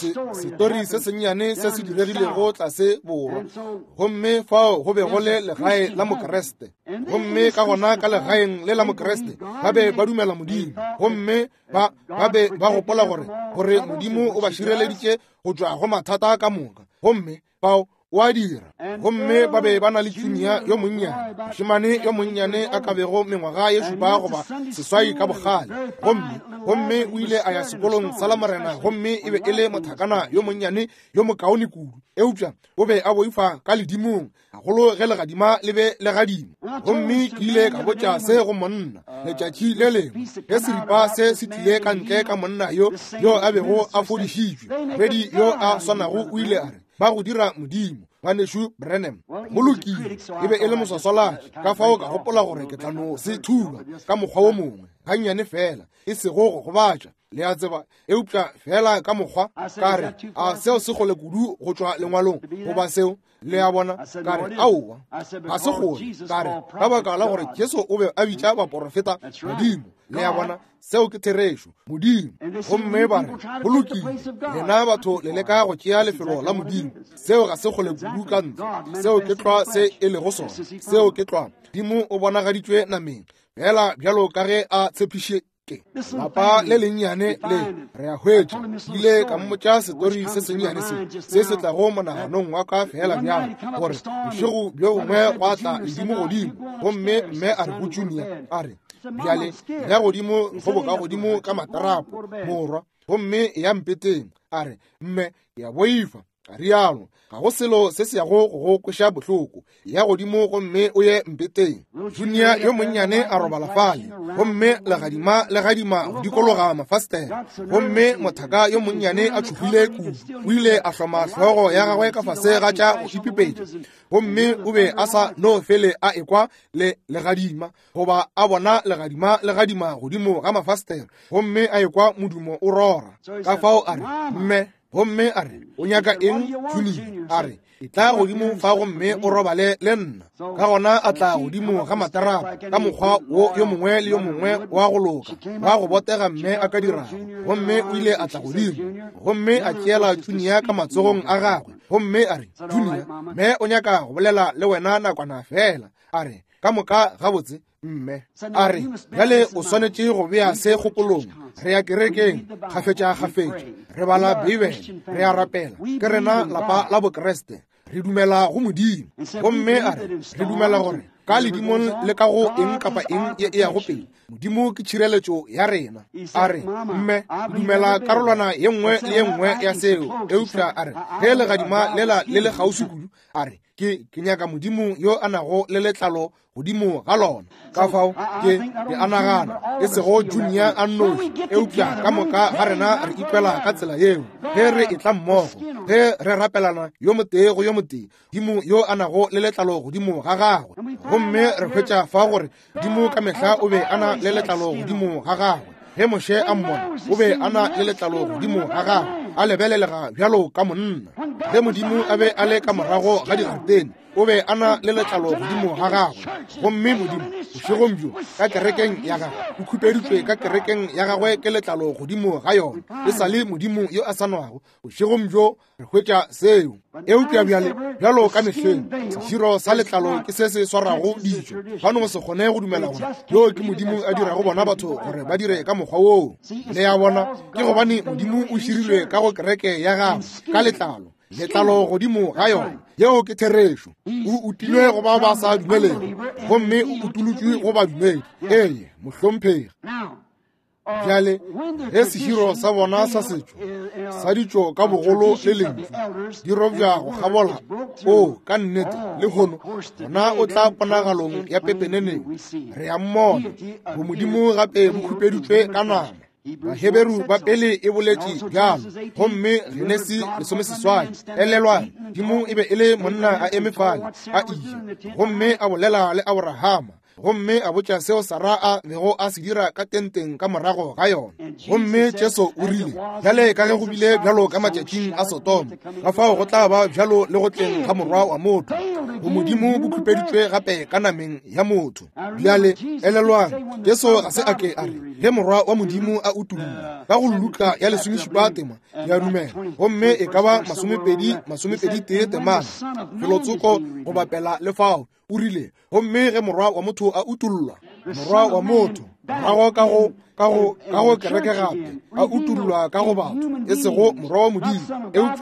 setori se sennyane se se diregilego tlase borwa gomme fao go be go le legae la mokreste gomme ka gona ka legaeng le la mokreste ba be ba dumela modimo gomme ba be ba gopola gore gore modimo o ba šireleditše go tšwa go mathata ka moka gomme pao wa dira gomme ba be ba na le tšhunia yo monnyane mošemane yo monnyane a ka bego mengwaga ye šupa goba seswai ka bogale gomme gomme o ile a ya sekolong sa lamorena gomme e be e le mothakana yo monnyane yo mokaone kudu eupša o be a boifa ka ledimong gagolo ge legadima le be le gadimo gomme ke ile ka botša se go monna letšatši le lengwe ge seripa se se tlile ka ntle ka monna yo yo a bego a fodišitšwe bedi yo a swanago o ile a re ba go dira modimo ngwanešu Branham go lokile e be e le moswasalatši ka fao ka gopola gore ke tla no se thuba ka mokgwa wo mongwe gannyane fela e sego go gobatša le a tseba eupša fela ka mokgwa ka re a seo se gole kudu go tšwa lengwalong goba seo le a bona ka re aowa ga se gole ka re ka baka la gore Jesu o be a bitša baporofeta modimo le a bona seo ke therešo modimo gomme ba re go lokile lena batho le leka go tšea lefelo la modimo seo ga se gole kudu ka ntle seo ke tlwa se e lego sona seo ke tlwa dimo o bonagaditšwe nameng fela bjalo ka ge a tshepiše lapa le lennyane le re a hwetša ile ka mmotša setori se sennyane se se se tlago monaganong wa ka fela bjang gore bošego bjo bongwe go atla ledimo godimo gomme mme a re go tšunia a re bjale ya godimo go boka godimo ka matarapo morwa gomme ya mpeteng a re mme ya boifa ka rialo ga go selo se se yago go go kweša bohloko ya godimo gomme o ye mpeteng junia yo monnyane a robala fale gomme legadima legadima go dikologa mafastera gomme mothaka yo monnyane a tšhogile kudu o ile a hloma hlogo ya gagwe ka fase ga tša go ipipetša gomme o be a sa no fele a ekwa le legadima goba a bona legadima legadima godimo ga mafastera gomme a ekwa modumo o rora ka fao a re mme gomme a re o nyaka eng Junior a re e tla godimo fa gomme o robale le nna ka gona a tla godimo ga matarapo ka mokgwa wo yo mongwe le yo mongwe wa go loka wa go botega mme a ka dirago gomme o ile a tla godimo gomme a tšeela Junior ka matsogong a gagwe gomme a re Junior mme o nyaka go bolela le wena nakwana fela a re ka moka gabotse mme a re bjale o swanetše go bea se kgopolong re ya kerekeng gafetša gafetša re bala bibele re a rapela ke rena lapa la bokreste re dumela go modimo gomme a re re dumela gore ka ledimong le ka go eng kapa eng e ya go pele modimo ke tšhireletšo ya rena a re mme dumela karolwana ye nngwe le ye nngwe ya seo eupša a re ge legadima lela le le kgauswi kudu a re ke ke nyaka modimo yo a nago le letlalo godimo ga lona ka fao ke ke anagana e sego Junior a nnoši eupša ka moka ga rena re ipela ka tsela yeo ge re e tla mmogo ge re rapelana yo motee go yo motee dimo yo a nago le letlalo godimo ga gagwe gomme re hwetša fa gore dimo ka mehla o be a na le letlalo godimo ga gagwe ge moše a mmona o be a na le letlalo godimo ga gagwe a lebelelega bjalo ka monna ge modimo a be a le ka morago ga digatene o be a na le letlalo godimo ga gagwe gomme modimo bošegong bjo ka kerekeng ya gagwe o khupeditswe ka kerekeng ya gagwe ke letlalo godimo ga yona e sa le modimo yo a sanwago bošegong bjo re hwetša seo eupša bjale bjalo ka mehleng seširo sa letlalo ke se se swarago dijo ga no se kgone go dumela gore yo ke modimo a dirago bona batho gore ba dire ka mokgwa woo le ya bona ke gobane modimo o širilwe ka go kereke ya gagwe ka letlalo letlalo godimo ga yona yeo ke therešo o utilwe go ba ba sa dumeleng gomme o utolotswe go badumedi ee mohlomphegi bjale ge seširo sa bona sa setšo sa ditšo ka bogolo le lentšu di robja go gabola o ka nnete le gono gona o tla ponagalong ya pepeneneng re ya mmona bo modimo gape bo khupeditswe ka nama baheberu ba pele e boletše bjalo gomme genesi lesomeseswai elelwa dimo e be e le monna a emefale a ija gomme a bolela le abrahama gomme a botša seo sara a bego a se dira ka tenteng ka morago ga yona gomme Jesu o rile bjale ka ge go bile bjalo ka matšatšing a Sodoma ka fao go tla ba bjalo le go tleng ga morwa wa motho bo modimo bo khupeditswe gape ka nameng ya motho bjale elelwang Jesu ga se a ke a re ge morwa wa modimo a utolola ka go lulutla ya lesomešupa tema ya dumela gomme e ka ba masomepedi masomepedi tee temana felotsoko go bapela le fao o rile gomme ge morwa wa motho a utolola morwa wa motho morago ka go ka go ka go kereke gape a utolola ka go batho e sego morwa wa modimo eupša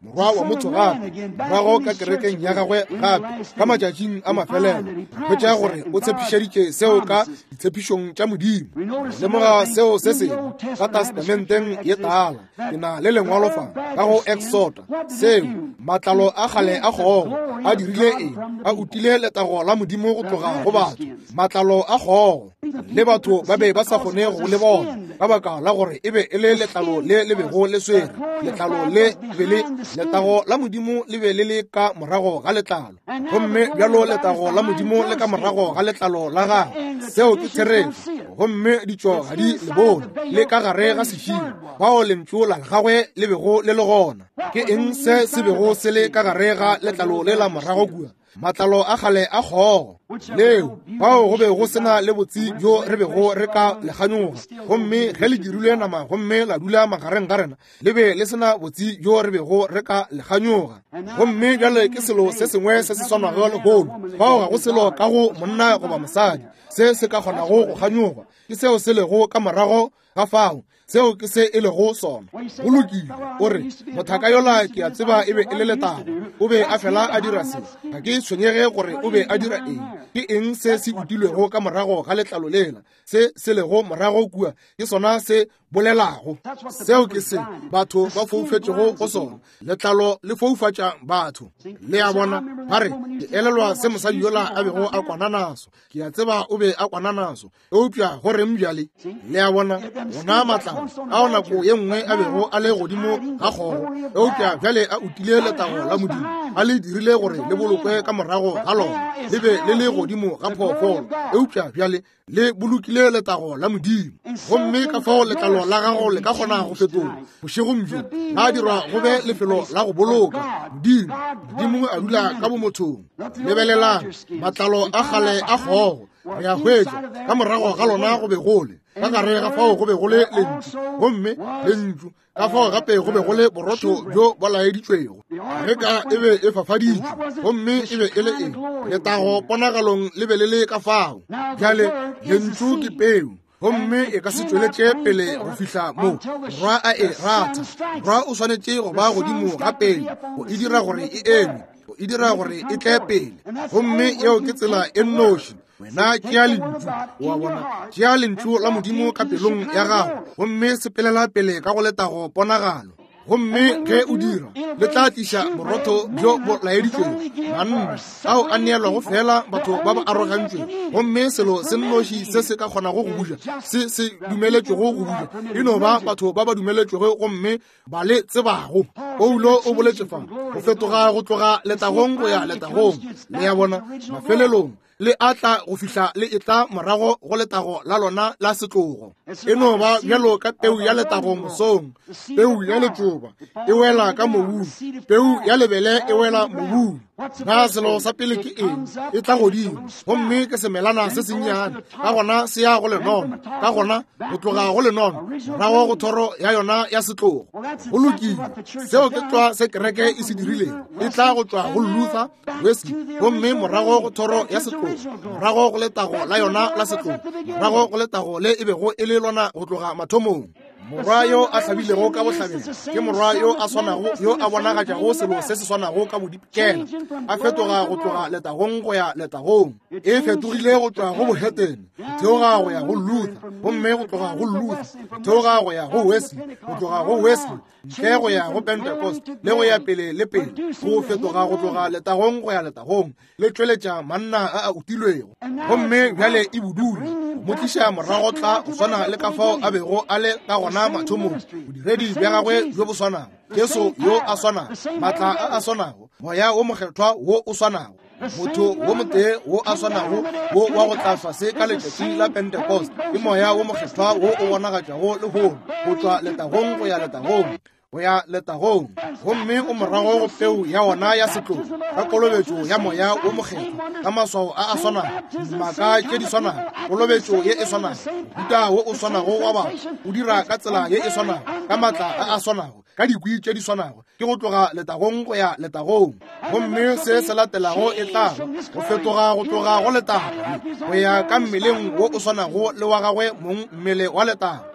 morwa wa motho gape morago ka kerekeng ya gagwe gape ka matšatšing a mafelelo hwetša gore o tshepišeditše seo ka ditshepišong tša modimo lemoga seo se sengwe ka testamenteng ye tala ke na le lengwalo fa ka go exota seo matlalo a kgale a kgogo a dirile eng a utile letago la modimo go tloga go batho matlalo a kgogo le batho ba be ba sa kgone go le bona ka baka la gore e be e le letlalo le le bego le swere letlalo le be le letago la modimo le be le le ka morago ga letlalo gomme bjalo letago la modimo le ka morago ga letlalo la gagwe seo ke tsheretso gomme ditšo ga di le bone le ka gare ga seširo bao lentšu la gagwe le bego le le gona ke eng se se bego se le ka gare ga letlalo le la morago kua matlalo a kgale a kgogo leo bao go be go sena le botsi jo re bego re ka leganyoga gomme ge le dirilwe nama gomme la dula magareng ga rena le be le sena botsi jo re bego re ka leganyoga gomme bjale ke selo se sengwe se se swanwago legolo bao ga go selo ka go monna goba mosadi se se ka kgonago go ganyoga ke seo se lego ka morago ga fao seo ke se e lego sona go lokile o re mothaka yola ke a tseba e be e le letago o be a fela a dira se ga ke tshwenyege gore o be a dira eng ke eng se se utilwego ka morago ga letlalo lela se se lego morago kua ke sona se bolelago seo ke se batho ba foufetšego go sona letlalo le foufatša batho le a bona ba re ke elelwa se mosadi yola a bego a kwana naso ke a tseba o be a kwana naso eupša gore mbjale le a bona gona matlalo ao nako ye nngwe a bego a le godimo ga kgogo eupša bjale a utile letago la modimo a le dirile gore le bolokwe ka morago ga lona le be le le godimo ga phoofolo eupša bjale le bolokile letago la modimo gomme ka fao letlalo la gago le ka kgona go fetola bošegong bjo ga dirwa go be lefelo la go boloka modimo modimo a dula ka bomothong lebelelang matlalo a kgale a kgogo re a hwetša ka morago ga lona go be gole ka gare ga fao go be go le lentšu gomme lentšu ka fao gape go be go le borotho jo bo laeditšwego ge ka e be e fafaditšwe gomme e be e le eng letago ponagalong le be le le ka fao bjale lentšu ke peu gomme e ka se tšweletše pele go fihla mo rwa a e rata rwa o swanetše go ba godimo ga pele go e dira gore e eme go e dira gore e tle pele gomme yeo ke tsela e nnoši wena tšea lentšu wa bona tšea lentšu la modimo ka pelong ya gago gomme sepelela pele ka go letago ponagalo gomme ge o dira le tla tliša borotho bjo bo laeditšwego manna ao a neelwago fela batho ba ba arogantšwego gomme selo se nnoši se se ka kgonago go buša se se dumeletšwego go buša e no ba batho ba ba dumeletšwego gomme ba le tsebago poulo o boletše fa go fetoga go tloga letagong go ya letagong le ya bona mafelelong le atla go fihla le etla morago go letago la lona la setlogo e no ba bjalo ka peu ya letago mosong peu ya letsoba e wela ka mobung peu ya lebele e wela mobung na selo sa pele ke eng e tla godimo gomme ke semelana se sennyane ka gona se ya go lenona ka gona go tloga go lenona morago go thoro ya yona ya setlogo go lokile seo ke tswa se kereke e se dirileng e tla go tswa go Luther Wesley gomme morago go thoro ya setlogo morago go letago la yona la setlogo morago go letago le e bego e le lona go tloga mathomong morwa yo a hlabilego ka bohlabela ke morwa yo a swanago yo a bonagatšago selo se se swanago ka bodipikela a fetoga go tloga letagong go ya letagong e fetogile go tloga go bohetene theoga go ya go Luther gomme go tloga go Luther theoga go ya go Wesley go tloga go Wesley ntle go ya go Pentecost le go ya pele le pele go fetoga go tloga letagong go ya letagong le tšweletša manna a a utilwego gomme bjale e budule mo tliša morago tla go swana le ka fao a bego a le ka gona mathomong bodiredi bja gagwe bjo bo swanago jesu yo a swanago maatla a a swanago moya wo mokgethwa wo o swanago motho wo motee wo a swanago wo wa go tla fase ka letšatši la Pentecost ke moya wo mokgethwa wo o bonagatšago le hono go tšwa letagong go ya letagong go ya letagong gomme o morago go peu ya ona ya setlogo ka kolobetšo ya moya wo mokgethwa ka maswao a a swanago maka tše di swanago kolobetšo ye e swanago mohuta wo o swanago wa batho o dira ka tsela ye e swanago ka maatla a a swanago ka dikwi tše di swanago ke go tloga letagong go ya letagong gomme se se latelago e tla go fetoga go tloga go letago go ya ka mmeleng wo o swanago le wa gagwe mong mmele wa letago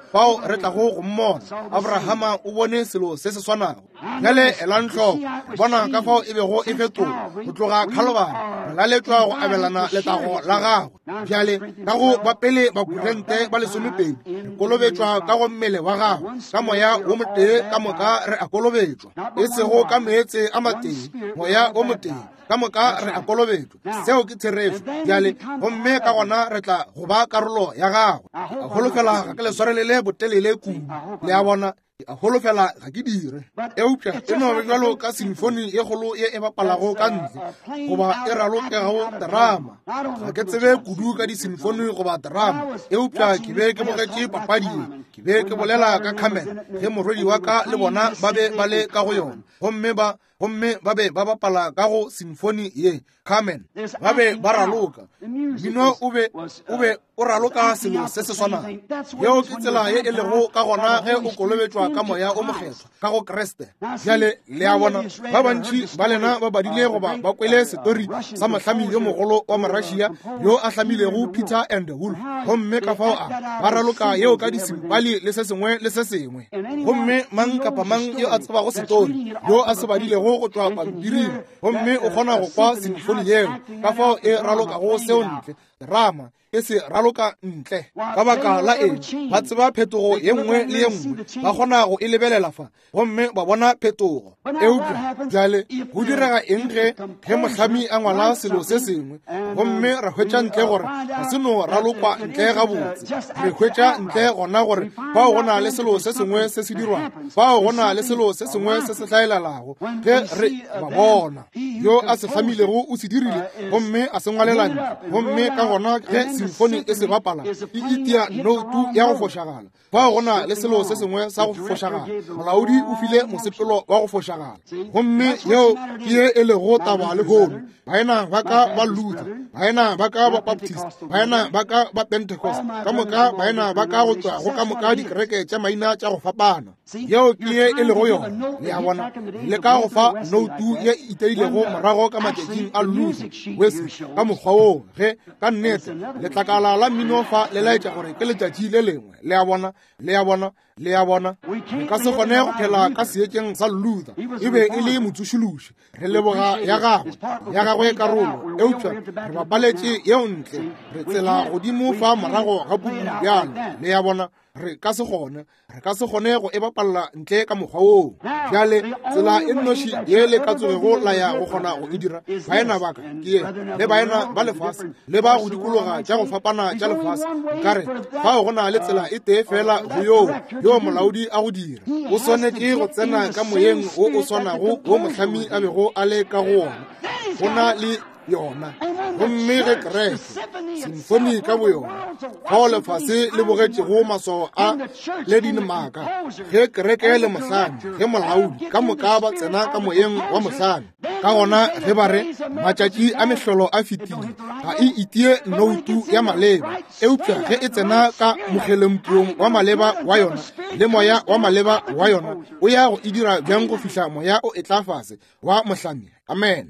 fao re tla go go mmona Abrahama o bone selo se se swanang ngale elantlo bona ka fao e bego e fetoga go tloga Calvary la letwa go abelana letago la gagwe bjale ka go bapele ba kurente ba lesomepedi kolobetšwa ka go mmele wa gagwe ka moya o motee ka moka re a kolobetšwa e sego ka meetse a matee moya o motee ka moka re a kolobetšwa seo ke tsherefu bjale gomme ka gona re tla go ba karolo ya gagwe a holofela ga ke lesware le botelele kudu le a bona a holofela ga ke dire eupša e no bjalo ka sinfoni e kgolo ye e bapalago ka ntle goba e ralokegago terama ga ke tsebe kudu ka disinfoni goba terama eupša ke be ke bogetše papadie ke be ke bolela ka Carmen ge morwedi wa ka le bona ba be ba le ka go yona gomme ba gomme ba be ba bapala ka go sinfoni ye Carmen ba be ba raloka bino o be o be o raloka selo se se swanang yeo ke tsela ye e lego ka gona ge o kolobetšwa ka moya o mokgethwa ka go Kreste bjale le a bona ba bantši ba lena ba badile goba ba kwele setori sa mohlami yo mogolo wa Morashia yo a hlamilego Peter and the Wolf gomme ka fao a ba raloka yeo ka disimpali le se sengwe le se sengwe gomme mang kapa mang yo a tsebago setori yo a se badilego go tšwa pampiring gomme o kgona go kwa sinfoni yeo ka fao e ralokago seo ntle rama e se raloka ntle ka baka la eng ba tseba phetogo ye nngwe le ye nngwe ba kgona go e lebelela fa gomme ba bona phetogo eupša bjale go direga eng ge ge mohlami a ngwala selo se sengwe gomme re hwetša ntle gore ga se no ralokwa ntle gabotse re hwetša ntle gona gore fao go na le selo se sengwe se se dirwang fao go na le selo se sengwe se se hlaelelago ge re ba bona yo a se hlamilego o se dirile gomme a se ngwalela ntle gomme ka gona ge sinfoni e se bapala e itia noutu ya go fošagala fao go na le selo se sengwe sa go fošagala molaodi o file mosepelo wa go fošagala gomme yeo ke ye e lego taba le hono baena ba ka ba Luther baena ba ka ba Baptist baena ba ka ba Pentecost ka moka baena ba ka go tswa go ka moka dikereke tša maina tša go fapana yeo ke ye e lego yona le a bona le ka go fa noutu ye iteilego morago ka matšatšing a Luther Wesley ka mokgwa woo ge ka nnete letlakala la mmino fa le laetša gore ke letšatši le lengwe le a bona le a bona le a bona ka se kgone go phela ka seetšeng sa Luther e be e le motsošološi re leboga ya gagwe ya gagwe karolo eupša re bapaletše yeo ntle re tsela godimo fa morago ga puku bjalo le ya bona re ka se kgone re ka se kgone go e bapalela ntle ka mokgwa woo bjale tsela e nnoši ye le ka tsogego la ya go kgona go e dira baena baka ke ye le baena ba lefase le ba go dikologa tša go fapana tša lefase nkare fao go na le tsela e tee fela go yoo yo molaodi a go dira o swanetše go tsena ka moyeng wo o swanago wo mohlami a bego a le ka go ona go na le yona gomme ge kereke sinfoni ka boyona fao lefase le bogetšego maswao a le dinemaka ge kereke le mohlami ge molaodi ka moka ba tsena ka moyeng wa mohlami ka gona ge ba re matšatši a mehlolo a fetile ga e itie noutu ya maleba eupša ge e tsena ka mogelempong wa maleba wa yona le moya wa maleba wa yona o ya go e dira bjang go fihla moya o e tla fase wa mohlami amen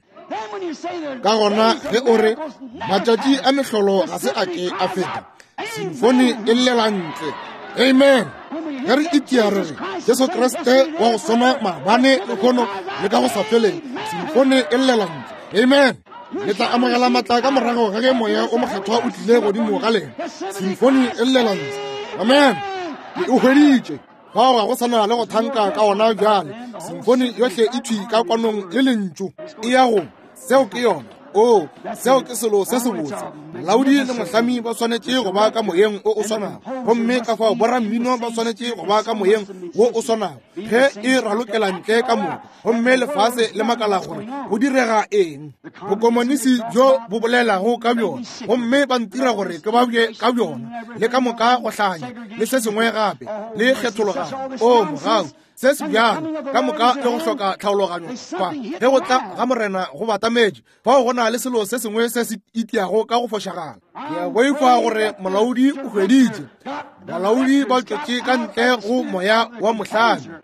ka gona ge o re matšatši a mehlolo ga se a ke a feta sinfoni e llela ntle amen ge re itia re re Jesu Kriste wa go soma maabane le kgono le ka go sa feleng sinfoni e llela ntle amen le tla amogela matla ka morago ga ge moya o mokgethwa o tlile godimo ga lena sinfoni e llela ntle amen o hweditše fao ga go sana le go thanka ka ona bjale sinfoni yohle e thwi ka kwanong le lentšu e ya go seo ke yona o seo ke selo se se botse molaodi le mohlami ba swanetše go ba ka moyeng o o swanago gomme ka fao borammino ba swanetše go ba ka moyeng wo o swanago ge e ralokela ntle ka moka gomme lefase le makala gore go direga eng bokomonisi bjo bo bolelago ka bjona gomme ba ntira gore ke babje ka bjona le ka moka go hlanya le se sengwe gape le kgethologano o mogau se se bjalo ka moka le go hloka tlhaologanyo fa ge go tla ga morena go batametše fao go na le selo se sengwe se se itiago ka go fošagala ya boifa gore molaodi o hweditše balaodi ba tšwetše ka ntle go moya wa mohlami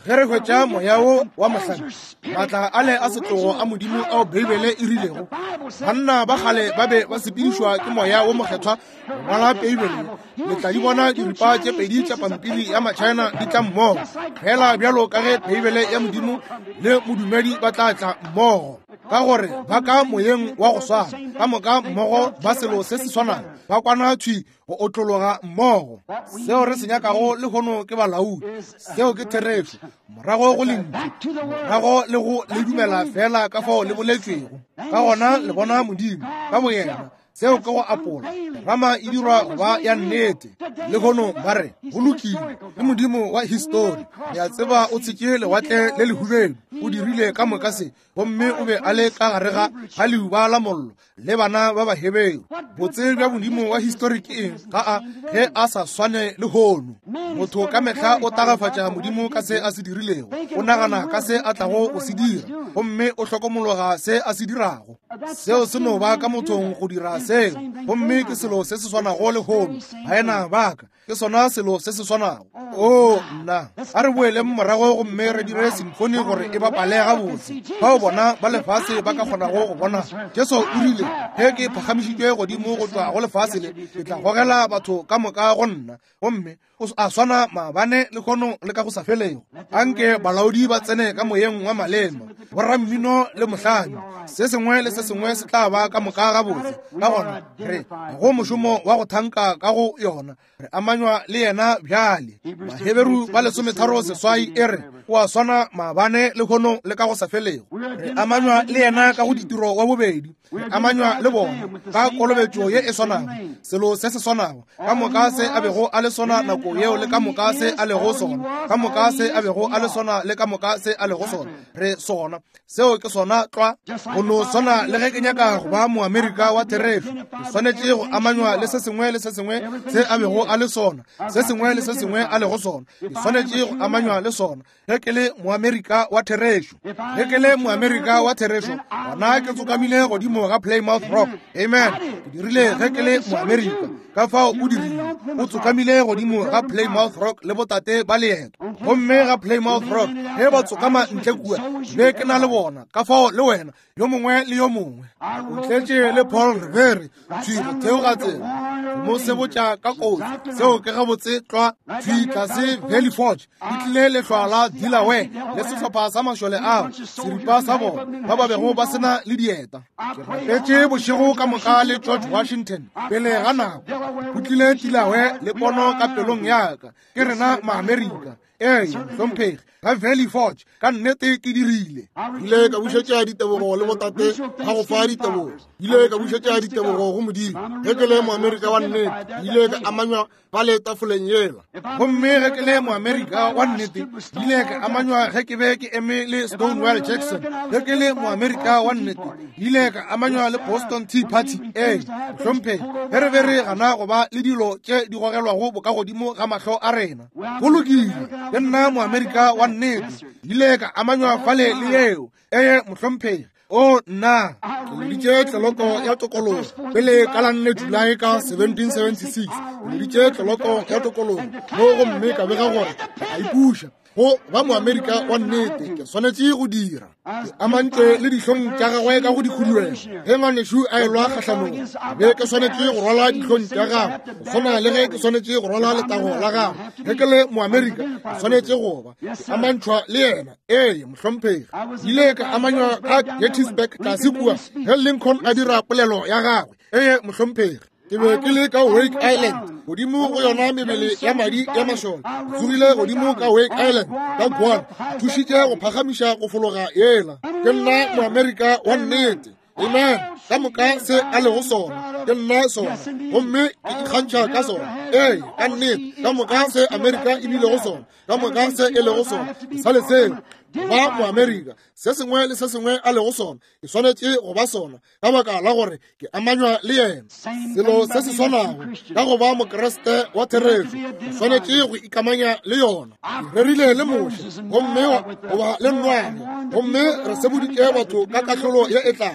ge re hwetša moya wo wa mohlano maatla a le a setlogo a modimo ao beibele e rilego banna ba gale ba be ba sepedišwa ke moya wo mokgethwa go ngwala beibele le tla di bona diripa tše pedi tša pampiri ya matšhaena di tla mmogo fela bjalo ka ge beibele ya modimo le modumedi ba tla tla mmogo ka gore ba ka moyeng wa go swana ka moka mmogo ba selo se se swanang ba kwana thwi go otlologa mmogo seo re se nyakago le gono ke balaodi seo ke theretso morago go le ntši morago le go le dumela fela ka fao le boletswego ka gona le bona modimo ka boyena seo ke go apola rama e dirwa go ba ya nnete le gono ba re go lokile le modimo wa histori ya tseba o tsheke lewatle le lehubedu o dirile ka moka se gomme o be a le ka gare ga ga leuba la mollo le bana ba bahebeo botse bja modimo wa histori ke eng ga a ge a sa swane le gono motho ka mehla o tagafatša modimo ka se a se dirilego o nagana ka se a tlago go se dira gomme o hlokomologa se a se dirago seo se no ba ka mothong go dira seo gomme ke selo se se swanago le gono ga ena baka ke sona selo se se swanago o nna a re boele morago gomme re dire simfoni gore e bapale gabotse bao bona ba lefase ba ka kgonago go bona jesu o rile ge ke phagamišitšwe godimo go tšwa go lefase le ke tla gogela batho ka moka go nna gomme a swana maabane le kgono le ka go sa felego anke balaodi ba tsene ka moyeng wa malema borrammino le mohlami se sengwe le se sengwe se tla ba ka moka gabotse ka gona re go mošomo wa go thanka ka go yona re amanywa le yena bjale baheberu ba lesometharo seswai e re o a swana maabane le kgono le ka go sa felego re amanywa le yena ka go ditiro wa bobedi re amanywa le bona ka kolobetšo ye e swanago selo se se swanago ka moka se a bego a le sona nako yeo le ka moka se a lego sona ka moka se a bego a le sona le ka moka se a lego sona re sona seo ke sona tlwa go no sona le ge ke nyaka go ba moamerika wa therefe ke swanetše go amanywa le se sengwe le se sengwe se a bego a le sona se sengwe le se sengwe a lego sona ke swanetše go amanywa le sona ge ke le moamerika wa therešo ge ke le moamerika wa therešo gona ke tsokamile godimo ga Plymouth Rock amen ke dirile ge ke le moamerika ka fao o dirile o tsokamile godimo ga Plymouth Rock le botate ba leeto gomme ga Plymouth Rock ge ba tsokama ntle kua be ke na le bona ka fao le wena yo mongwe le yo mongwe o tletše le Paul Revere tšhiro theo ga tsela mo se botša ka kotsi seo ke gabotse tlwa tšhi tlase Valley Forge e tlile lehlwa la Delaware le sehlopha sa mašole ao seripa sa bona ba ba bego ba sena le dieta ke rapetše bošego ka moka le George Washington pele ga nako o tlile Delaware le pono ka pelong yaka ke rena maamerika ee hlomphegi ga Valley Forge ka nnete ke dirile ile ka bušetša ditebogo le botate ga go fa ditebogo ile ka bušetša ditebogo go modimo ge ke le moamerika wa nnete ile ka amanywa ba le tafoleng yela gomme ge ke le moamerika wa nnete ile ka amanywa ge ke be ke eme le Stonewall Jackson ge ke le moamerika wa nnete ile ka amanywa le Boston Tea Party ee hlomphegi ge re be re gana go ba le dilo tše di gogelwago boka godimo ga mahlo a rena go lokile ke nna moamerika wa nnete ile ka amanywa fale le yeo ee mohlomphegi o nna ke leditše tleloko ya tokologo pele ka la nne Julae ka seventeen seventy-six ke leditše tleloko ya tokologo mo gomme ka bega gore a ipuša go ba moamerika wa nnete ke swanetše go dira ke amantše le dihlong tša gagwe ka go dikhuduela ge ngwanešu a elwa kgatlhanong be ke swanetše go rwala dihlong tša gagwe go swana le ge ke swanetše go rwala letago la gagwe ge ke le moamerika ke swanetše go ba ke amantšhwa le yena ee mohlomphegi ile ka amanywa ka Gettysburg tlase kua ge Lincoln a dira polelo ya gagwe ee mohlomphegi ke be ke le ka Wake Island godimo go yona mebele ya madi ya mašole tsogile godimo ka Wake Island ka Guam thušitše go phagamiša go fologa yela ke nna moamerika wa nnete amen ka moka se a lego sona ke nna sona gomme ke ikgantšha ka sona ee ka nnete ka moka se Amerika e bilego sona ka moka se e lego sona ke sa le seo ba moamerika se sengwe le se sengwe a lego sona ke swanetše go ba sona ka baka la gore ke amanywa le yena selo se se swanago ka go ba mokreste wa therešo ke swanetše go ikamanya le yona ke rerile le moše gomme goba le nnwane gomme re seboditše batho ka kahlolo ye e tlago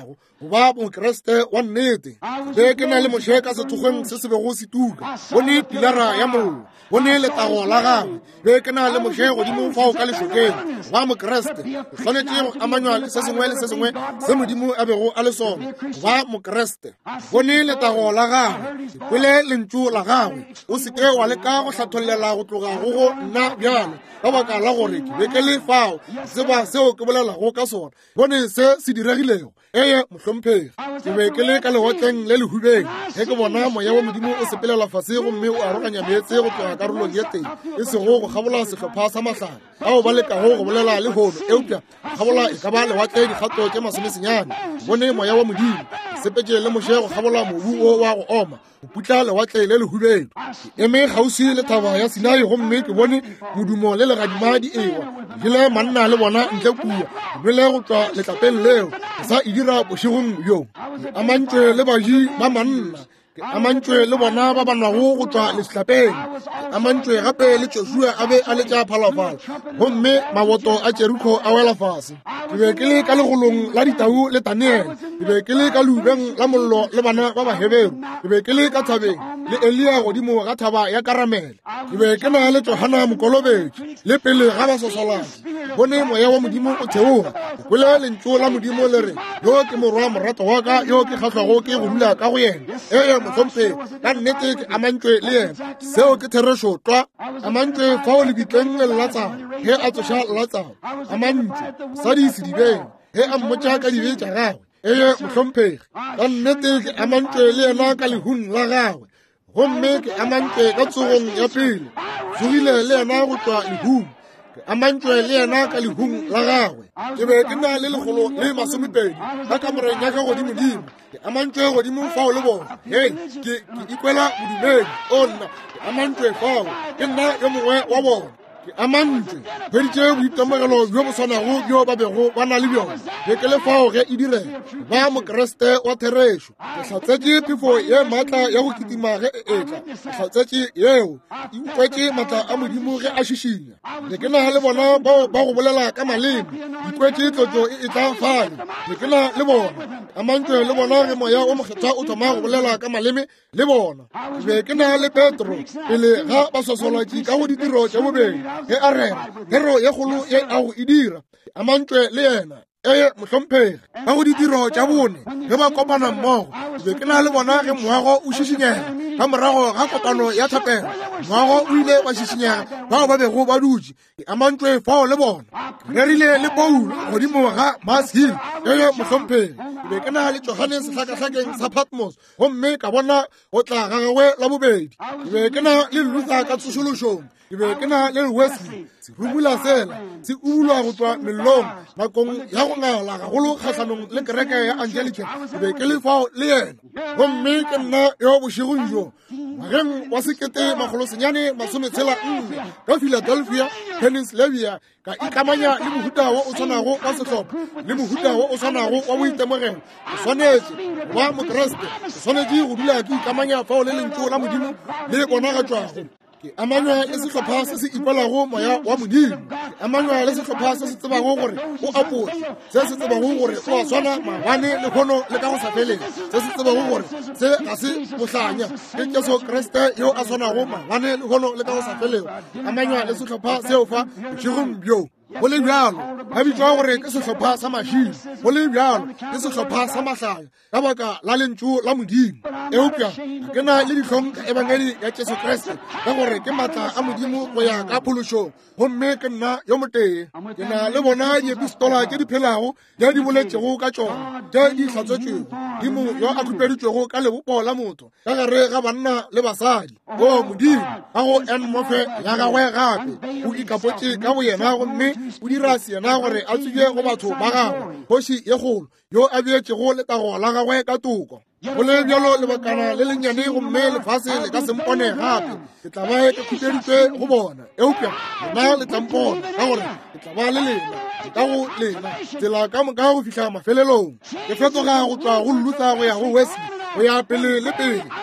go ba mokeresete wa nnete be ke na le moše ka sethokgweng se se bego se tuka bone pilara ya mollo bone letago la gagwe be ke na le moše godimo fao ka lešokeng ba mokeresete o tshwanetse go amanywa le se sengwe le se sengwe se modimo a bego a le sona ba mokeresete bone letago la gagwe kwele lentšu la gagwe o seke wa leka go hlatholela go tloga go go nna bjalo ka baka la gore ke be ke le fao seba seo ke bolelago ka sona bone se se diregilego eye mohlomphegi ke be ke le ka lewatleng le lehubeng ge ke bona moya wa modimo o sepelela fase gomme o aroganya meetse go tloga karolong ye teng e sego go gabola sehlopha sa mahlano ao ba lekago go bolela le hono eupša gabola e ka ba lewatle dikgato tše masomesenyane bone moya wa modimo sepetse le moše go gabola mobu o wa go oma o putla lewatle le lehubeng eme kgauswi le thaba ya Sinai gomme ke bone modumo le legadima di ewa jele manna le bona ntle kua bele go tswa letlapeng leo sa e dira bošegong bjo amantšwe le baji ba manna ke amantšwe le bona ba banwago go tswa letlapeng amantšwe gape le Joshua a be a le tša phalafala gomme maboto a Jeriko a wela fase ke be ke le ka legolong la ditau le Daniel ke be ke le ka leubeng la mollo le bana ba baheberu ke be ke le ka thabeng le Elia godimo ga thaba ya karamele ke be ke na le Johana mokolobetši le pele ga ba sosolane bone moya wa modimo o theoga kwele lentšu la modimo le re yo ke morwa morato wa ka yo ke kgahlwago ke go dula ka go yena ee mohlomphegi ka nnete ke amantšwe le yena seo ke therešo twa amantšwe fao lebitleng le lelatsago ge a tsoša lelatsago amantšwe sadi sedibeng ge a mmotša ka dibe tša gagwe ee mohlomphegi ka nnete ke amantšwe le yena ka lehung la gagwe gomme ke amantšwe ka tsogong ya pele tsogile le yena go tswa lehung ke amantšwe le yena ka lehung la gagwe ke be ke na le legolo le masomepedi ka kamoreng ya ka godimodimo ke amantšwe godimo fao le bona hei ke ikwela modumedi o nna ke amantšwe fao ke nna yo mongwe wa bona ke amantšwe hweditše boitemogelo bjo bo swanago bjo ba bego ba na le bjona be ke le fao ge e direla ba mokeresete wa therešo ke hlatsetše phefo ye maatla ya go kitima ge e etla ke hlatsetše yeo e ukwetše maatla a modimo ge a šišinya be ke na le bona bao ba go bolela ka maleme ikwetše tlotlo e etla fale be ke na le bona amantšwe le bona ge moya o mokgetha o thoma go bolela ka maleme le bona ke be ke na le Petro pele ga ba sosolatši ka go ditiro tša bobedi ge a rera hero ye kgolo ye a go e dira amantšwe le yena ee mohlomphegi ka go ditiro tša bone ge ba kopana mmogo be ke na le bona ge moago o šišinyega ka morago ga kopano ya thapelo moago o ile wa šišinyega bao ba bego ba dutše ke amantšwe fao le bona ke rerile le Paulo godimo ga Mars Hill ee mohlomphegi be ke na le Johane sehlakahlakeng sa Patmos gomme ka bona go tla ga gagwe la bobedi ke be ke na le Luther ka tsošološong ke be ke na le Wesley se rumula sela se ulwa go tswa mellong nakong ya go ngala gagolo kgatlhanong le kereke ya Anglican ke be ke le fao le yena gomme ke nna yo bošegong jo ngwageng wa sekete magolo senyane masometshela nne ka Philadelphia Pennsylvania ka ikamanya le mohuta wa o tshwanago wa sehlopha le mohuta wa o tshwanago wa boitemogelo ke swanetše ba mokeresete ke swanetše go dula ke ikamanya fao le lentšu la modimo le bonagatšwago ke amanywa le sehlopha se se ikwelago moya wa modimo ke amanywa le sehlopha se se tsebago gore o apotse se se tsebago gore o a swana maabane le kgono le ka go sa feleng se se tsebago gore se ga se mohlanya ke Jesu Kriste yo a swanago maabane le kgono le ka go sa feleng amanywa le sehlopha seo fa bošegong bjo go le bjalo ga bitšwa gore ke sehlopha sa mašini go le bjalo ke sehlopha sa mahlaya ka baka la lentšu la modimo eupša ke na le dihlong ka ebangeli ya Jesu Kriste ka gore ke maatla a modimo go ya ka phološong gomme ke nna yo motee ke na le bona diepistola tše di phelago tše di boletšego ka tšona tše di hlatswetšego dimo yo a khupeditšwego ka lebopo la motho ka gare ga banna le basadi o modimo ga go enmofe ya gagwe gape o ikapotše ka bo yena gomme o dira seena gore a tswile go batho ba gagwe kgoši ye kgolo yo a beetšego letago la gagwe ka toko go le bjalo lebakana le lennyane gomme lefase le ka sempone gape ke tla ba ke khupeditšwe go bona eupša lena le tlampona ka gore ke tla ba le lena ka go lena tsela ka moka go fitlha mafelelong ke fetoga go tswa go Luther go ya go Wesley go ya pele le pele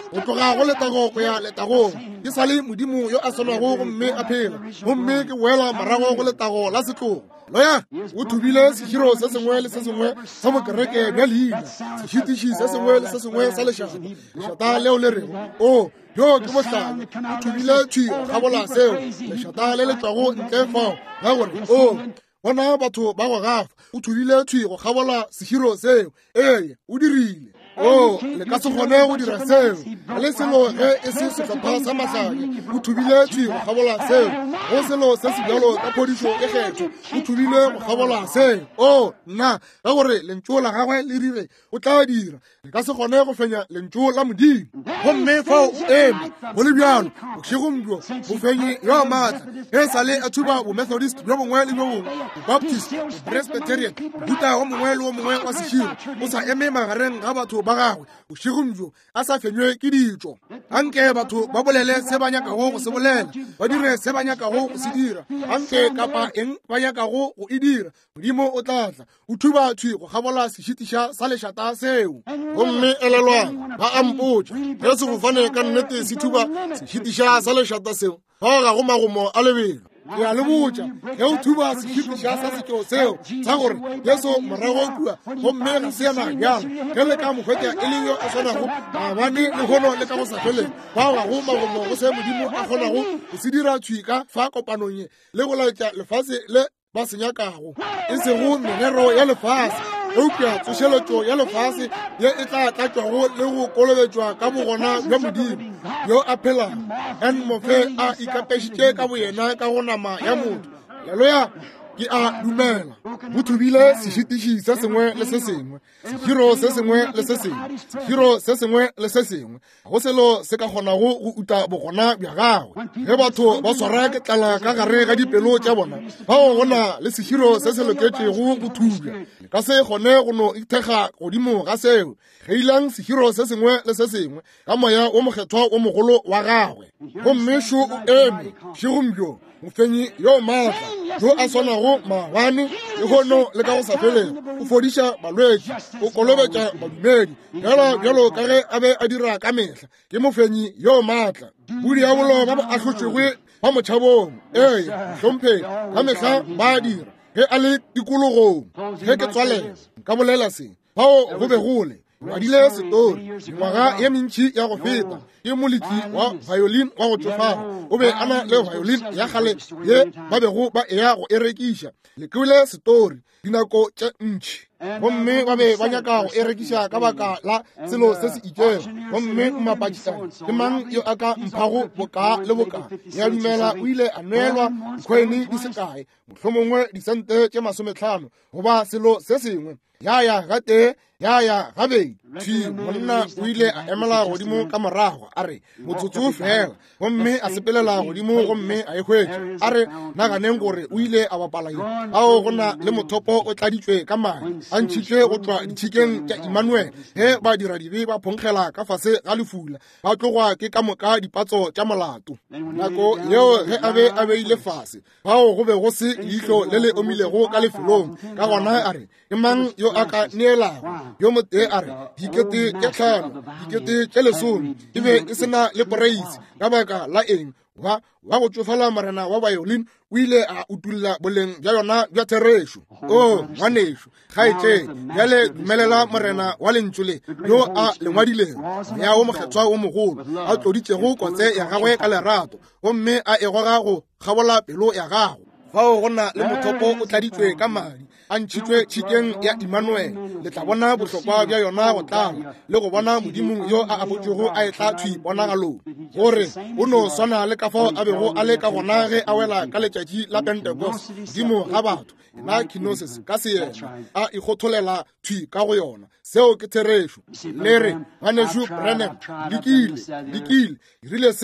go tloga go letago go ya letagong ke sale modimo yo a sonwago gomme a phela gomme ke boela marago go letago la setlogo loya o thubile sehiro se sengwe le se sengwe sa mokereke bja leina sešitiši se sengwe le se sengwe sa lešata lešata leo le rego o yo ke mohlala o thubile tšhio ga bola seo lešata le le tšwago ntle fao ga gore o bona batho ba go gafa o thubile tšhio ga bola sehiro seo ee o dirile o le ka se kgone go dira seo le selo ge e se setlhopha sa mahlanya o thubile tšhio ga bola seo go selo se se bjalo ka phodišo e kgetho o thubile go gabola seo o nna ka gore lentšu la gagwe le dire o tla dira le ka se kgone go fenya lentšu la modimo gomme fao o eme go le bjalo bošegomdio bofenyi yo a maatla ge sa le a thuba bomethodist bjo bongwe le bjo bongwe bobaptist bopresbyterian buta wo mongwe le wo mongwe wa seširo o sa eme magareng ga batho ba gagwe bošegomdio a sa fenywe ke ditšo anke batho ba bolele se ba nyakago go se bolela ba dire se ba nyakago go se dira anke kapa eng ba nyakago go e dira modimo o tlatla o thuba tšhwi go gabola sešitiša sa lešata seo gomme elelwang ba ampotša ge se go fane ka nnete se thuba sešitiša sa lešata seo ba ga go magomo a lebelo ke a le botša ge o thuba sešitiša sa setšo seo sa gore yeso morago kua gomme ga se yana bjalo ge le ka mokgwetša e le yo a tshwanago maabane le gono le ka go sa feleng ba ga go magomo go se modimo a kgonago go se dira tšhwi ka fa kopanong ye le go laetša lefase le ba se nyakago e sego merero ya lefase eupša tsošeletšo ya lefase ye e tla tlatšwago le go kolobetšwa ka bogona bja modimo yo a phelago en mofe a ikapešitše ka boyena ka go nama ya motho leloya ke a dumela bo thubile sešitiši se sengwe le se sengwe sehiro se sengwe le se sengwe sehiro se sengwe le se sengwe go selo se ka kgonago go uta bogona bja gagwe ge batho ba swara ke tlala ka gare ga dipelo tša bona bao gona le sehiro se se loketšego go thubja ka se kgone go no ithekga godimo ga seo ge ilang sehiro se sengwe le se sengwe ka moya o mokgethwa o mogolo wa gagwe gomme šo o eme šegombjo mofenyi yo maatla yo a swanago maabane le gono le ka go sa feleng o fodiša balwetši o kolobetša badumedi bjalo bjalo ka ge a be a dira ka mehla ke mofenyi yo maatla bodi ya bolo ba bo ahlotšwego ba motšhabong ee hlompheng ka mehla ba dira ge a le tikologong ge ke tswalela nka bolela se bao go be gole wadile setori ngwaga ye mentši ya go feta ke moleki wa violin wa go tšofala o be ana le violin ya gale ye ba bego ba eya go e rekiša lekile setori dinako tše ntšhi gomme ba be ba nyaka go e rekiša ka baka la selo se se itšego gomme mmapatšisane ke mang yo a ka mphago boka le boka ya dumela o ile a neelwa dikgwene di se kae mohlomongwe disente tše masomehlano goba selo se sengwe ya ya ga tee ya ya gabedi thi monna o ile a emela godimo ka morago a re motsotso fela gomme a sepelela godimo gomme a e hwetše a re naganeng gore o ile a bapala ye ao go na le mothopo o tladitšwe ka mae a ntšhitšwe go tšwa ditšhikeng tša emmanuel ge ba dira dibe ba phonkgela ka fase ga lefula ba tlogwa ke ka moka dipatso tša molato nako yeo ge a be a beile fase bao go be go se leihlo le le omilego ka lefelong ka gona a re ke mang yo a ka neelago yo mote a re dikete tše tlhano dikete tše lesome e be e sena le poreisi ka baka la eng wa wa go tšofala morena wa violin o ile a utulla boleng bja yona bja therešo o ngwanešo gaetše bjale dumelela morena wa lentšu le yo a lengwadilego ya wo mokgethwa wo mogolo a tloditšego kotse ya gagwe ka lerato gomme a egoga go gabola pelo ya gago fao go na le mothopo o tladitšwe ka madi a ntšhitšwe tšhikeng ya emmanuel le tla bona bohlokwa bja yona go tlala le go bona modimo yo a apotšego a etla thwi bonagalong gore o no swana le ka fao a bego a le ka gona ge a wela ka letšatši la pentecost modimo ga batho ena kenosis ka se yena a ikgotholela thwi ka go yona seo ke therešo le re banešo brenem dikile dikile e rile se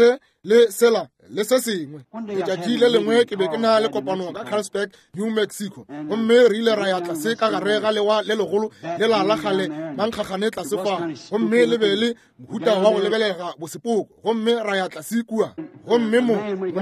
le sela le se sengwe letšatši le lengwe ke be ke na le kopano ka Carlsberg, New Mexico, gomme re ile ra ya tlase ka gare ga lewa le legolo le la lagale mankgagane tlase fa gomme le be le mohuta wa go lebelega bosepoko gomme ra ya tlase kua gomme mo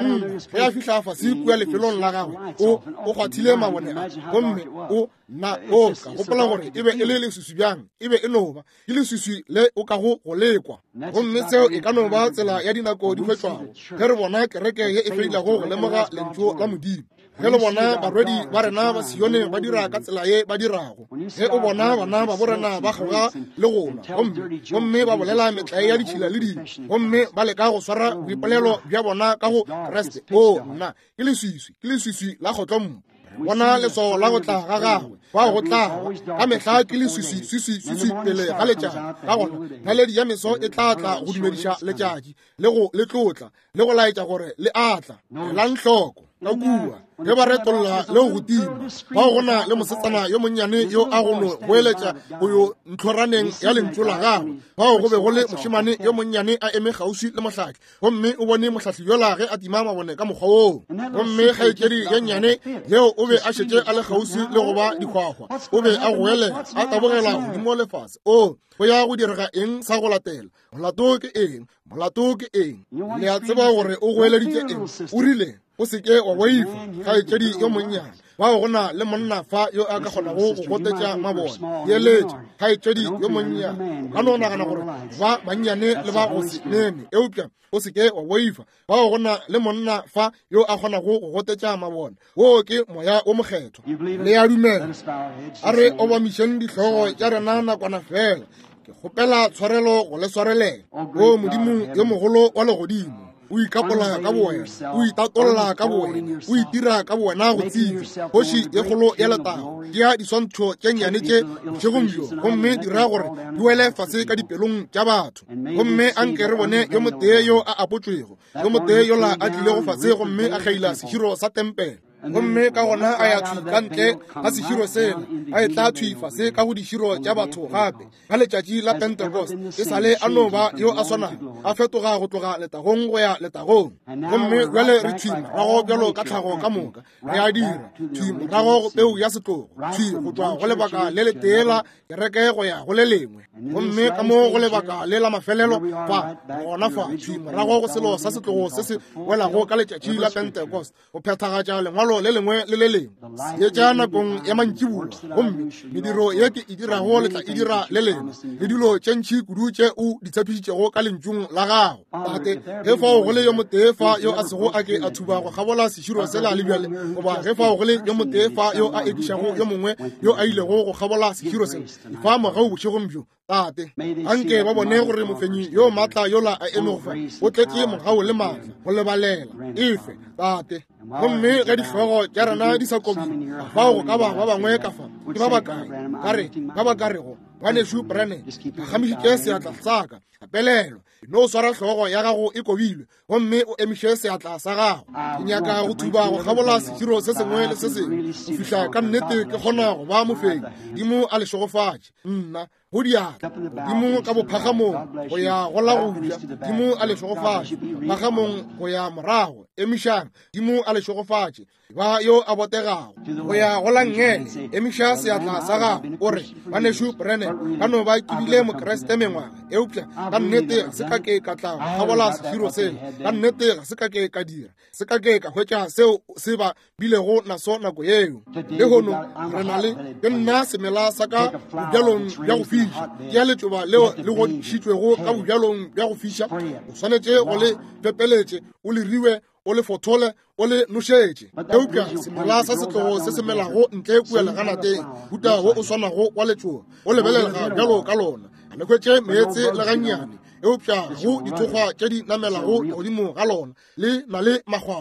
go ya fitlha fase kua lefelong la gagwe o o gwathile mabone a gomme o na o ka gopola gore e be e le leswiswi bjang e be e no ba ke leswiswi le o ka go go lekwa gomme tseo e ka no ba tsela ya dinako di fetšwago ge re bona kereke ye e fedilago go lemoga lentšu la modimo ge le bona barwedi ba rena ba sione ba dira ka tsela ye ba dirago ge o bona bana ba borena ba kgoga le gona gomme ba bolela metlae ya ditšhila le dino gomme ba leka go swara boipolelo bja bona ka go kreste o nna ke leswiswi ke leswiswi la kgotlommo bona letshwao la go tla ga gagwe ba go tla ka mehla ke leswiswi pele ga letšatši ka gona naledi ya meso e tla tla go dumediša letšatši le go le tlotla le go laetša gore le atla la nhloko ka kua ge ba retolola le go tima ba gona le mosetsana yo monnyane yo a gono go eletša go yo ntlhoraneng ya lentšu la gagwe bao go be go le mošemane yo monnyane a eme kgauswi le mohlahli gomme o bone mohlahli yola ge a tima mabone ka mokgwa woo gomme kgaetšedi ye nnyane yeo o be a šetše a le kgauswi le go ba dikgwakgwa o be a goelela a tabogela godimo lefase o go ya go direga eng sa go latela molato ke eng molato ke eng le a tseba gore o goeleditše eng o rile o seke wa boifa kgaetšedi yo monnyane bao gona le monna fa yo a ka kgonago go gotetša mabone yeletša kgaetšedi yo monnyane ka no nagana gore ba bannyane le ba go se nene eupša o seke wa boifa bao gona le monna fa yo a kgonago go gotetša mabone woo ke moya o mokgetho le a dumela a re obamišeng dihlogo tša rena nakwana fela ke kgopela tshwarelo go le swarelela o modimo yo mogolo wa legodimo o ikapola ka bowena o itatolola ka bowena o itira ka bowena go tsifa kgoši ye kgolo ya letago ke ya diswantšho tše nnyane tše bošegomdio gomme di raya gore di wele fase ka dipelong tša batho gomme a nke re bone yo motee yo a apotšwego yo motee yola a tlile go fase gomme a kgaila seširo sa tempele gomme ka gona a ya thwi ka ntle ga seširo sela a e tla thwi fase ka go diširo tša batho gape ka letšatši la pentecost e sale a no ba yo a swanang a fetoga go tloga letagong go ya letagong gomme bjale re thwi morago bjalo ka tlhago ka moka re a dira thwi morago go peu ya setlogo thwi go tšwa go lebaka le leteela kereke go ya go le lengwe gomme ka mo go lebaka le la mafelelo fa gona fa thwi morago go selo sa setlogo se se welago ka letšatši la pentecost go phethagatša lengwalo le lengwe le le lengwe ye tša nakong ya mantšibula gomme mediro ye ke e dirago letla e dira le lena le dilo tše ntšhi kudu tše o di tshepišitšego ka lentšung la gago tate ge fao go le yo motee fa yo a sego a ke a thuba go kgabola seširo sela le bjale goba ge fao go le yo motee fa yo a ekišago yo mongwe yo a ilego go kgabola seširo sela fa mogau bošegong bjo tate anke ba bone gore mofenyi yo maatla yola a eme go fa o tletše mogau le maatla go lebalela efe tate gomme ge dihlogo tša rena di sa kobi fao go ka ba ba bangwe ka fa ke ba bakae kare ba ba karego ngwanešu brane ka gamišitše seatla saka pelelo no swara hlogo ya gago e kobilwe gomme o emiše seatla sa gago ke nyaka go thuba go kgabola seširo se sengwe le se sengwe go fihla ka nnete ke kgona go ba mofenyi dimo a lešogofatše nna go diatla dimo ka bophagamong go ya go la go ja dimo a lešogofatše phagamong go ya morago emišang dimo a lešogofatše ba yo a botegago go ya go la ngele emiša seatla sa gago o re banešo brene ka no ba kebile mokreste mengwaga eupša ka nnete se ka ke ka tla kgabola seširo sela ka nnete ga se ka ke ka dira se ka ke ka hwetša seo se ba bilego naso nako yeo le gono re na le ke nna semela sa ka bobjalong bja go fiša ke ya letšoba leo le godšitšwego ka bobjalong bja go fiša o swanetše go le pepeletše o le riwe o le fothole o le nošetše eupša semela sa setlogo se semelago ntle kuela ganateng buta wo o swanago wa letšoa o lebelega bjalo ka lona a le hwetše meetse le gannyane eupša go dithokgwa tše di namelago godimo ga lona le na le makgwakgwa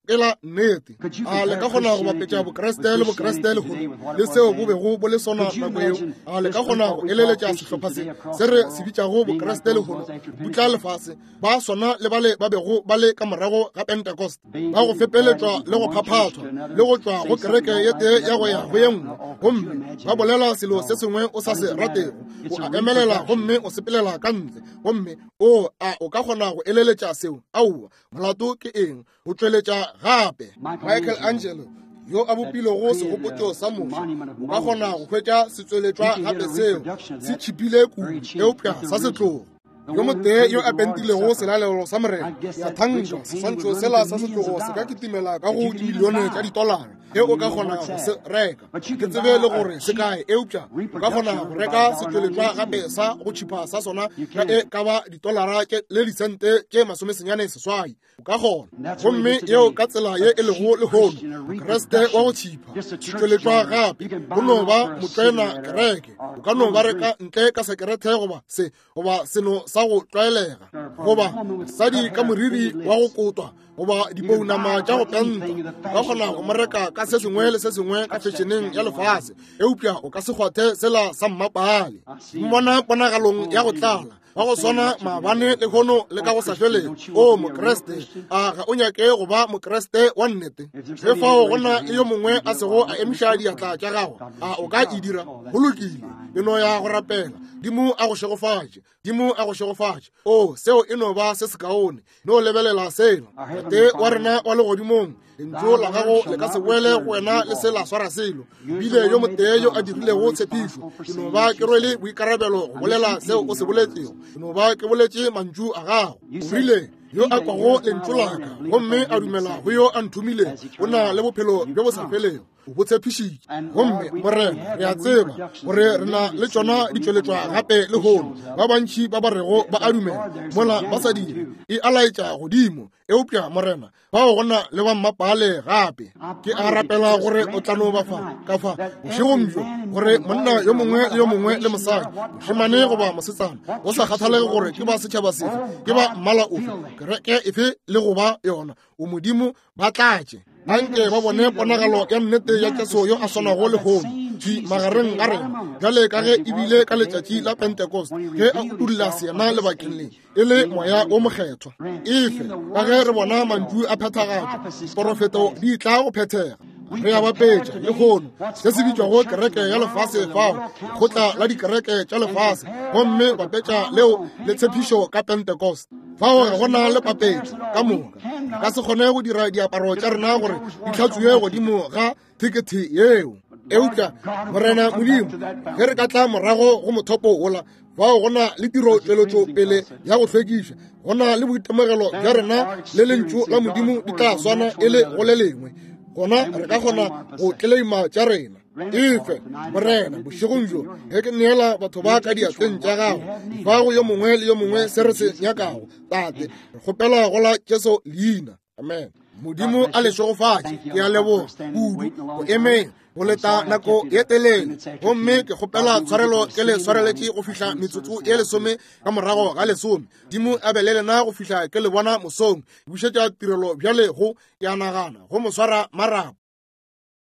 ke la nnete a le ka gona go bapetša bokeresete le bokeresete le gono le seo bo bego bo le sona nako eo a le ka gona go eleletša sehlopha se se re se bitšago bokeresete le gono butla lefase ba sona le bale ba bego ba le ka morago ga Pentecost ba go fepeletšwa le go phaphathwa le go tšwa go kereke ye tee ya go ya go ye nngwe gomme ba bolela selo se sengwe o sa se ratego o a emelela gomme o sepelela ka ntle gomme o a o ka kgona go eleletša seo aowa molato ke eng o tšweletša gape Michelangelo yo a bopilego segopotšo sa moša o ka kgona go hwetša setsweletšwa gape seo se tšhipile kudu eupša sa setlogo yo motee yo a pentilego selalelo sa morena ya thanka seswantšho sela sa setlogo se ka kitimela ka go dimilione tša ditolara e o ka kgona go se reka ke tsebe le gore se kae eupša o ka kgona go reka setsweletšwa gape sa go tšhipa sa sona ka e ka ba ditolara le disente tše masomesenyane seswai o ka kgona gomme yeo ka tsela ye e lego lehono keresete wa go tšhipa setsweletšwa gape go no ba motsena kereke o ka no ba reka ntle ka sekerete goba se goba seno sa go tlwaelega goba sadi ka moriri wa go kotwa goba dipounama tša go penta ka kgona go moreka ka se sengwe le se sengwe ka fešeneng ya lefase eupša o ka se kgwathe sela sa mmapale mmona ponagalong ya go tlala wa go swana maabane le kgono le ka go sa hwelego o mokeresete a ga o nyake go ba mokeresete wa nnete ge fao go na le yo mongwe a sego a emiša diatla tša gago a o ka e dira go lokile eno ya go rapela dimo a go šegofatše dimo a go šegofatše o seo e no ba se se kaone no lebelela selo te wa rena wa legodimong lentso la gago le ka se boele go wena le se la swara selo bile yo motee yo a dirilego tshepišo ke no ba ke rwele boikarabelo go bolela seo o se boletšego ke no ba ke boletše mantšu a gago o rile yo a kwago lentso laka gomme a dumela go yo a nthomile o na le bophelo bjo bo sa felego o bo tshepišitše gomme morena re a tseba gore re na le tšona ditšweletšwa gape le gono ba bantši ba ba rego ba a dumela mola ba sa dire e alaetša godimo eupša morena bao go na le ba mmapale gape ke a rapela gore o tla no ba fa ka fa bošegong bjo gore monna yo mongwe le yo mongwe le mosadi mošemane goba mosetsana o sa kgathalege gore ke ba setšhaba sefe ke ba mmala ofe kereke efe le go ba yona o modimo ba tlatše anke ba bone ponagalo ya nnete ya tšaso yo a swanago lehono tši magareng a rena bjale ka ge ebile ka letšatši la Pentecost ge a udulla seena lebakeng le e le moya o mokgethwa efe ka ge re bona mantšu a phethagatšwa porofeto di tla go phethega re a bapetša le kgono se se bitšwago kereke ya lefase fao kgotla la dikereke tša lefase gomme bapetša leo le tshepišo ka Pentecost fao ga gona le papetša ka moka ka se kgone go dira diaparo tša rena gore di tlhatsuye godimo ga thekete yeo eupša morena modimo ge re ka tla morago go mothopo ola fao gona le tiro tšweletšo pele ya go hlwekiša gona le boitemogelo bja rena le lentšu la modimo di tla swana e le go le lengwe gona re ka kgona go tleima tša rena efe morena bošegong jo ge ke neela batho ba ka diatleng tša gago fago yo mongwe le yo mongwe se re se nyakago tate re kgopela go la Jesu leina amen modimo a le šegofatše ke a leboga kudu go emeng go leta nako ye telele gomme ke kgopela tshwarelo ke le swareletše go fihla metsotso ye lesome ka morago ga lesome dimo a be le lena go fihla ke le bona mosong e bušetša tirelo bjale go ke a nagana go mo swara marapo